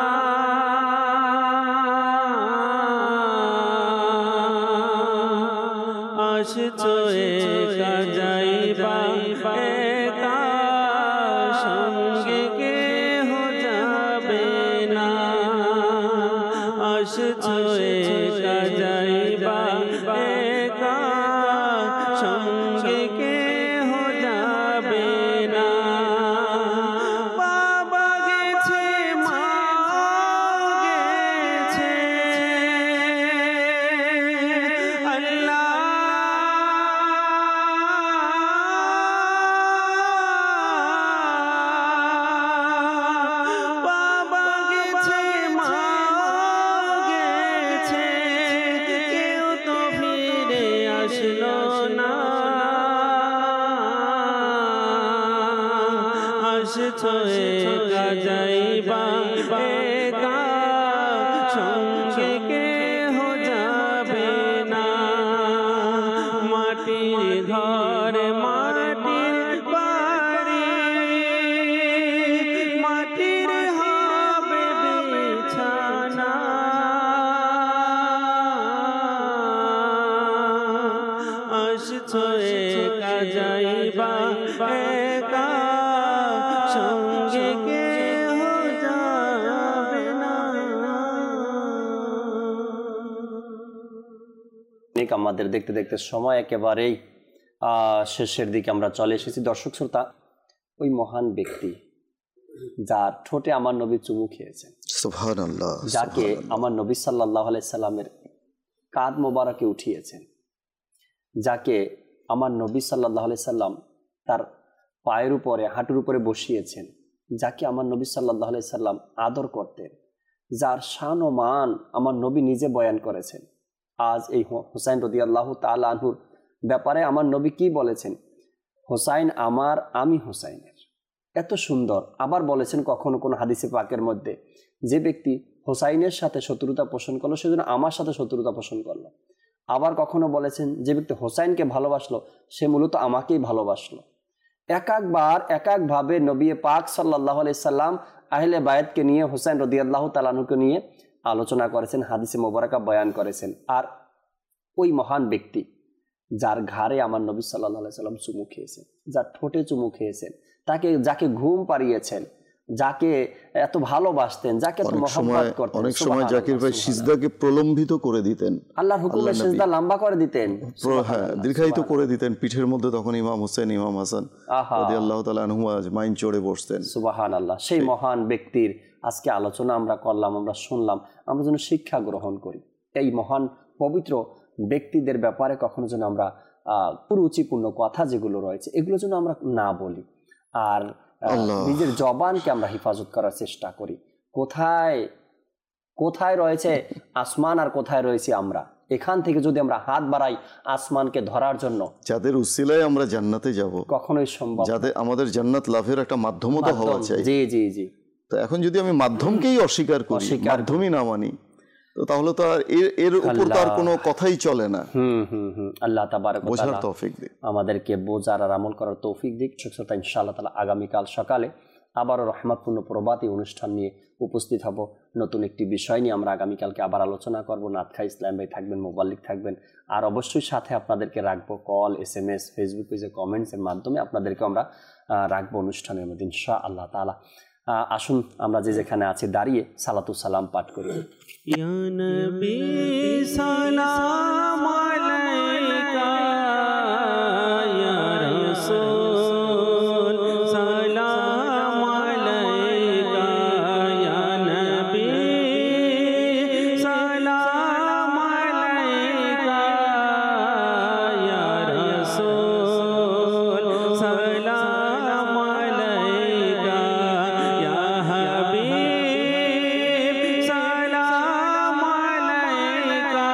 আসছো একা যাইবা একা সঙ্গে কেহ যাবে না আসছো একা যাইবা একা সঙ্গে কেহ যাবে না বাবা গেছে মা গেছে আল্লাহ বাবা গেছে মা গেছে কেউ তো ফিরে আসলো না আসছো একা যাইবা একা সঙ্গে কেহ যাবে না মাটির ঘর মাটির বাড়ি মাটির হবে বিছানা আসছো একা যাইবা একা সঙ্গে কেহ যাবে না আমাদের দেখতে দেখতে সময় একেবারেই শেষের দিকে আমরা চলে এসেছি। দর্শক শ্রোতা, ওই মহান ব্যক্তি যার ঠোঁটে আমার নবী চুমু খেয়েছেন, সুবহানাল্লাহ, যাকে আমার নবী সাল্লাল্লাহু আলাইহি সাল্লামের কাঁধ মোবারকে উঠিয়েছেন, যাকে আমার নবী সাল্লাল্লাহু আলাইহি সাল্লাম তার পায়ের উপরে হাঁটুর উপরে বসিয়েছেন, যাকে আমার নবী সাল্লাল্লাহু আলাইহি সাল্লাম আদর করতেন, যার শান ও মান আমার নবী নিজে বয়ান করেছেন। আজ এই হুসাইন রাদিয়াল্লাহু তাআলা আনহুর ব্যাপারে আমার নবী কি বলেছেন? হুসাইন আমার, আমি হুসাইনের। এত সুন্দর। আবার বলেছেন কখনো কোনো হাদিসে পাকের মধ্যে, যে ব্যক্তি হুসাইনের সাথে শত্রুতা পোষণ করলো সেজন্য আমার সাথে শত্রুতা পোষণ করলো। আবার কখনো বলেছেন যে ব্যক্তি হুসাইনকে ভালোবাসলো সে মূলত আমাকেই ভালোবাসলো। এক একবার এক একভাবে নবী পাক সাল্লাল্লাহু আলাইহি সাল্লাম আহলে বায়াতকে নিয়ে, হুসাইন রাদিয়াল্লাহু তাআলা আনহুকে নিয়ে আলোচনা করেছেন, হাদিসে মোবারকা বয়ান করেছেন। আর ওই মহান ব্যক্তি যার ঘাড়ে আমার নবী সাল্লাল্লাহু আলাইহি সাল্লাম চুমু খেয়েছেন, যার ঠোঁটে চুমু খেয়েছেন, তাকে যাকে ঘুম পাড়িয়েছেন, যাকে এত ভালোবাসতেন, যাকে এত মহব্বত করতেন, অনেক সময় জাকির ভাই সিজদাকে প্রলম্বিত করে দিতেন, আল্লাহর হুকুমে সিজদা লম্বা করে দিতেন, হ্যাঁ দীর্ঘায়িত করে দিতেন। পিঠের মধ্যে তখন ইমাম হোসেন, ইমাম হাসান রাদিয়াল্লাহু তাআলা আনহু আজমাইন চড়ে বসতেন। সুবহানাল্লাহ। সেই মহান ব্যক্তির আজকে আলোচনা আমরা করলাম, আমরা শুনলাম, আমরা যেন শিক্ষা গ্রহণ করি। এই মহান পবিত্র ব্যক্তিদের ব্যাপারে কখনো যেন আমরা আহ কুরুচিপূর্ণ কথা যেগুলো রয়েছে এগুলো যেন আমরা না বলি, আর নিজের জবানকে আমরা হেফাজত করার চেষ্টা করি। কোথায় কোথায় রয়েছে আসমান আর কোথায় রয়েছে আমরা, এখান থেকে যদি আমরা হাত বাড়াই আসমানকে ধরার জন্য, যাদের উসিলায় আমরা জান্নাতে যাব, কখনোই সম্ভব, যাদের আমাদের জান্নাত লাভের একটা মাধ্যমতা হওয়া চাই। জি জি জি তো এখন যদি আমি মাধ্যমকেই অস্বীকার করি, মাধ্যমই না মানি, তো তাহলে তো আর এর এর উপর তো আর কোনো কথাই চলে না। হুম হুম হুম আল্লাহ তাবারক ওয়া তাআলা বোঝার তৌফিক দিক, আমাদেরকে বোঝার আর আমল করার তৌফিক দিক। ইনশাআল্লাহ তাআলা আগামীকাল সকালে আবারও রহমতপূর্ণ প্রভাতী অনুষ্ঠান নিয়ে উপস্থিত হব। নতুন একটি বিষয় নিয়ে আমরা আগামীকালকে আবার আলোচনা করব। নাতখা ইসলাম ভাই থাকবেন, মোবাল্লিক থাকবেন, আর অবশ্যই সাথে আপনাদেরকে রাখবো call, S M S, Facebook পেজে কমেন্টসের মাধ্যমে আপনাদেরকে আমরা রাখবো অনুষ্ঠানের মধ্যে ইনশা আল্লাহ তাআলা। আসুন আমরা যে যেখানে আছি দাঁড়িয়ে সালাতু সালাম পাঠ করি। ইয়া নবী সালাম আলাইকা, ইয়া রাসূল সালাম আলাইকা, ইয়া নবী সালাম আলাইকা, ইয়া রাসূল সালাম আলাইকা, ইয়া হাবিব সালাম আলাইকা,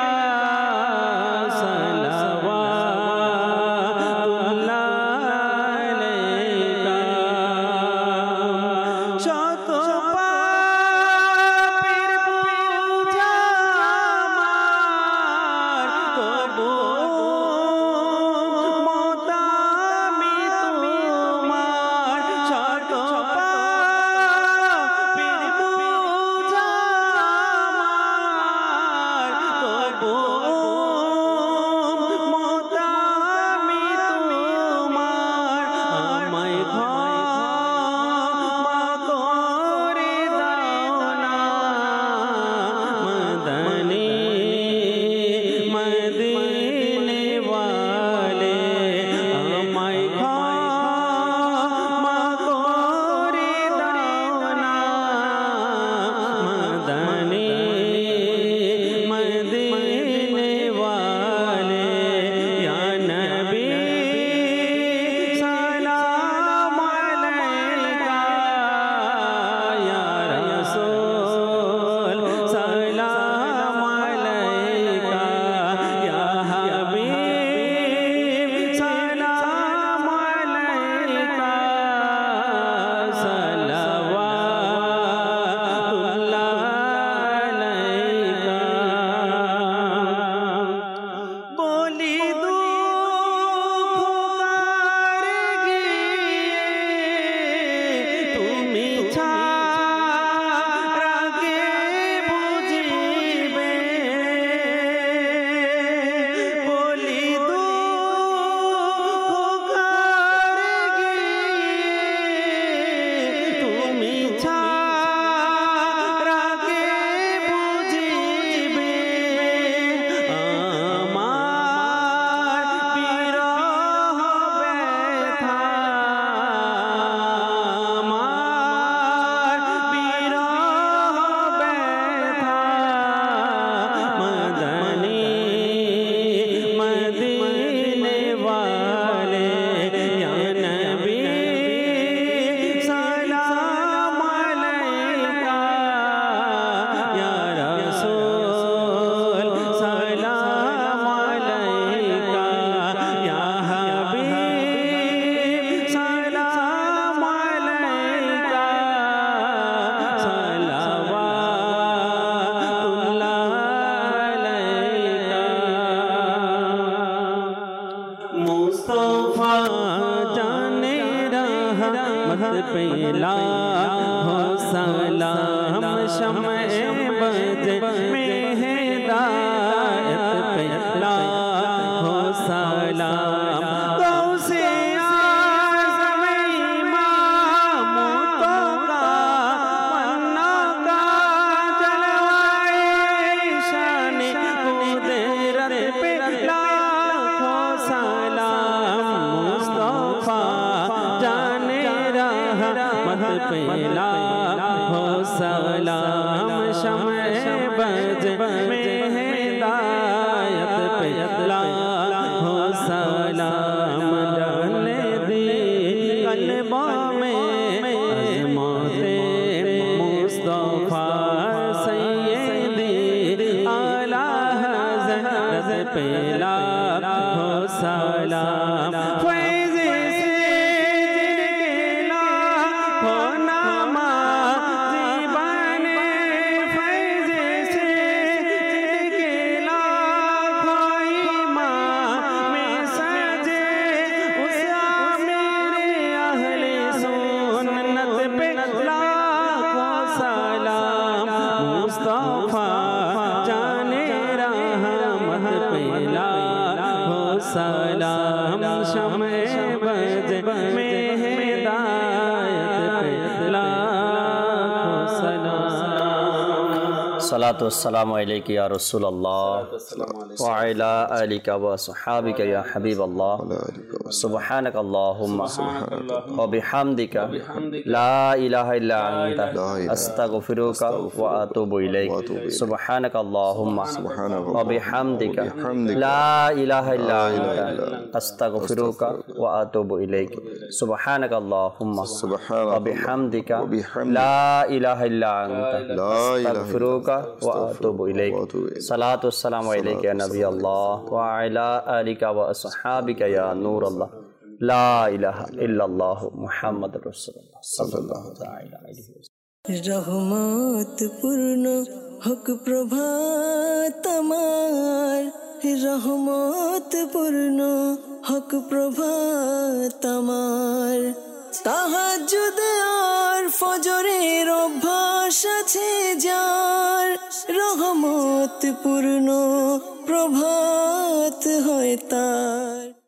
সালাওয়াতুল্লাহ আলাইকা। শত পাপের বোঝা আমার, তবু মতামি তোমার। শত পাপের বোঝা আমার, তবু মতামি তোমার। আমায় ক্ষমা করে দাও না মদনী মদিনে ওয়ালে, আমায় ক্ষমা করে দাও না মদনী মদিনে ওয়ালে। ইয়া নবী সালাম আলাইকা, ইয়া রাসূল সালাম আলাইকা, ইয়া হাবিব সালাম আলাইকা, সালাওয়াতুল্লাহ আলাইকা। বলি দুঃখ কারে গিয়ে, তুমি ছাড়া কে বুঝিবে। বলি দুঃখ কারে গিয়ে, তুমি ছাড়া কে বুঝিবে। আমার বিরহ ব্যথা, আমার বিরহ ব্যথা, মদনী মদিনে ওয়ালে। ইয়া নবী সালাম আলাইকা, ইয়া রাসূল সালাম আলাইকা, ইয়া হাবিব সালাম আলাইকা, সালাওয়াতুল্লাহ আলাইকা। মুস্তাফা জানে रहमत पेला हो सलाम शमए बज में हिदायत पेला हो सलाम। गौसे आज़म इमाम तो का मन्ना का जलवाए शान कुदरत पे लाखों सलाम। मुस्तफा जाने रहमत पेला हो सलाम शमए बज में हिदायत पेला हो सलाम। डालने दी कल्बों में अज़मते मुस्तफा सैयदी आला हज़रत पेला हो सलाम। फैज़े से जिनके लाखों नामा जीवन, फैज़े से लाखों सलाम मुस्तफा जाने रहमत पे लाखों सलाम शमे बज में हिदायत पे लाखों सलाम सलातु वस्सलामु अलैका या रसूल अल्लाह व अला आलिका व सहाबिका या हबीब अल्लाह सुब्हानक अल्लाहुम्मा व बिहम्दिका ला इलाहा इल्ला अंता अस्तगफिरुका व अतूबु इलैक सुब्हानक अल्लाहुम्मा व बिहम्दिका ला इलाहा इल्ला अंता अस्तगफिरुका व अतूबु इलैक सुब्हानक अल्लाहुम्मा व बिहम्दिका ला इलाहा इल्ला अंता अस्तगफिरुका व अतूबु इलैक सलातु वस्सलामु अलैका या नबी अल्लाह व अला आलिका व अस्हाबिका या नूर अल्लाह ला इलाहा इल्लल्लाह मुहम्मद रसूलुल्लाह सल्लल्लाहु तआला अलैहि वसल्लम। रहमत पूर्ण हक प्रभात আমার, रहमत पूर्ण हक प्रभात আমার। তাহাজ্জুদ আর ফজরের অভ্যাস আছে যার, রহমত পূর্ণ প্রভাত হয় তার।